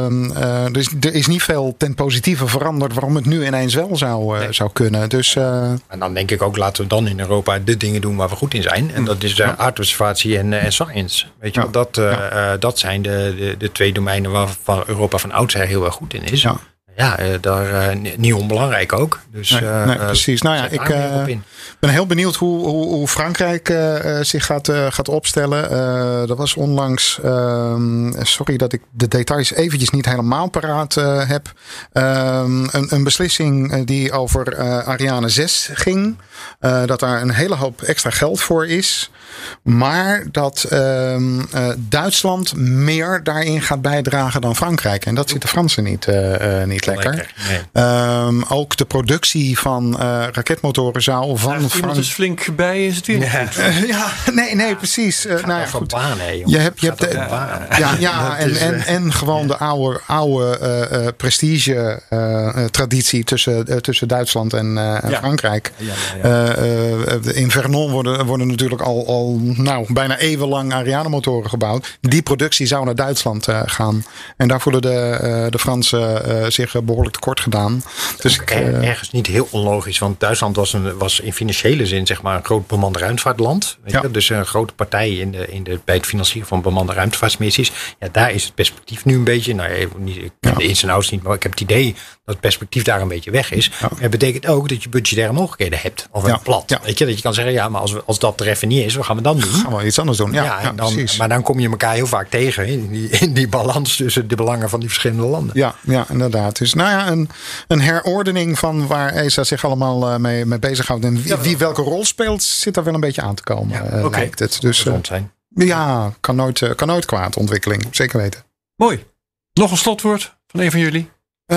uh, er is, er is niet veel ten positieve veranderd waarom het nu ineens wel zou, uh, nee. zou kunnen. Dus, uh... En dan denk ik ook, laten we dan in Europa de dingen doen waar we goed in zijn. En dat is uh, aardobservatie en, uh, en science. Weet je, ja. dat, uh, ja. uh, dat zijn de, de, de twee domeinen waar Europa van oudsher heel erg goed in is. Ja. Ja, daar uh, niet onbelangrijk ook. Dus, nee, nee, uh, precies. Nou ja, ik uh, ben heel benieuwd hoe, hoe, hoe Frankrijk uh, zich gaat, uh, gaat opstellen. Uh, er was onlangs, uh, sorry dat ik de details eventjes niet helemaal paraat uh, heb. Uh, een, een beslissing die over uh, Ariane zes ging. Uh, dat daar een hele hoop extra geld voor is. Maar dat uh, uh, Duitsland meer daarin gaat bijdragen dan Frankrijk. En dat zit de Fransen niet, uh, uh, niet lekker. lekker. Nee. Um, ook de productie van uh, raketmotoren zou van Frankrijk. Iemand is flink bij, is het weer ja. goed. Uh, ja, nee, nee, precies. Uh, nou ja, goed. Baan, hè, je hebt, je hebt de, ja, ja, ja en, en, en gewoon de oude, oude uh, uh, prestige uh, traditie tussen, uh, tussen Duitsland en, uh, en ja. Frankrijk. Ja, ja, ja. Uh, uh, in Vernon worden, worden natuurlijk al, al nou, bijna eeuwenlang Ariane-motoren gebouwd. Die productie zou naar Duitsland uh, gaan. En daar voelen de, uh, de Fransen uh, zich behoorlijk tekort gedaan. Dus ik, uh, ergens niet heel onlogisch, want Duitsland was, een, was in financiële zin zeg maar een groot bemande ruimtevaartland. Weet ja. je? Dus een grote partij in de, in de, bij het financieren van bemande ruimtevaartmissies. Ja, daar is het perspectief nu een beetje. Nou, even niet, ik ken ja. de ins en outs niet, maar ik heb het idee dat het perspectief daar een beetje weg is. Ja. Het betekent ook dat je budgettaire mogelijkheden hebt. Of een ja. plat. Ja. Weet je, dat je kan zeggen, ja, maar als, we, als dat er even niet is, wat gaan we dan doen? Gaan we iets anders doen. Ja, ja, ja, dan, maar dan kom je elkaar heel vaak tegen in die, in die balans tussen de belangen van die verschillende landen. Ja, ja inderdaad. Dus nou ja, een, een herordening van waar E S A zich allemaal uh, mee, mee bezighoudt. En wie, ja, wie welke rol speelt, zit er wel een beetje aan te komen. Ja, uh, okay. Lijkt het. Dus, uh, zijn. Ja, kan nooit, uh, kan nooit kwaad ontwikkeling. Zeker weten. Mooi. Nog een slotwoord van een van jullie?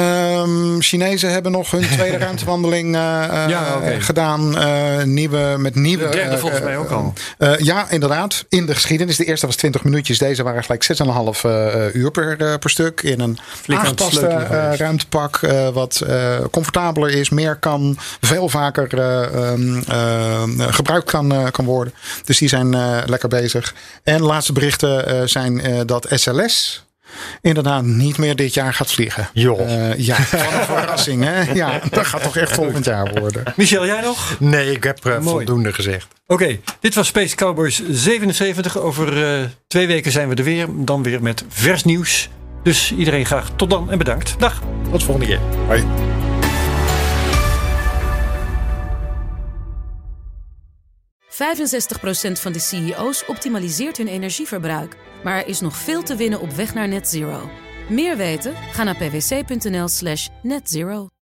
Um, Chinezen hebben nog hun tweede ruimtewandeling uh, ja, okay. gedaan. Uh, nieuwe, met nieuwe, de derde uh, volgens mij ook al. Uh, ja, inderdaad. In de geschiedenis. De eerste was twintig minuutjes. Deze waren gelijk zes komma vijf uh, uur per, uh, per stuk. In een Flink aangepaste uh, ruimtepak. Uh, wat uh, comfortabeler is. Meer kan. Veel vaker uh, um, uh, gebruikt kan, uh, kan worden. Dus die zijn uh, lekker bezig. En de laatste berichten uh, zijn uh, dat S L S... inderdaad niet meer dit jaar gaat vliegen. Uh, ja, wat een verrassing, hè? Ja, dat gaat toch echt volgend jaar worden. Michel, jij nog? Nee, ik heb uh, voldoende gezegd. Oké, okay, dit was Space Cowboys zevenenzeventig. Over uh, twee weken zijn we er weer. Dan weer met vers nieuws. Dus iedereen graag tot dan en bedankt. Dag. Tot de volgende keer. Hoi. vijfenzestig procent van de C E O's optimaliseert hun energieverbruik. Maar er is nog veel te winnen op weg naar net zero. Meer weten? Ga naar pwc punt nl slash netzero.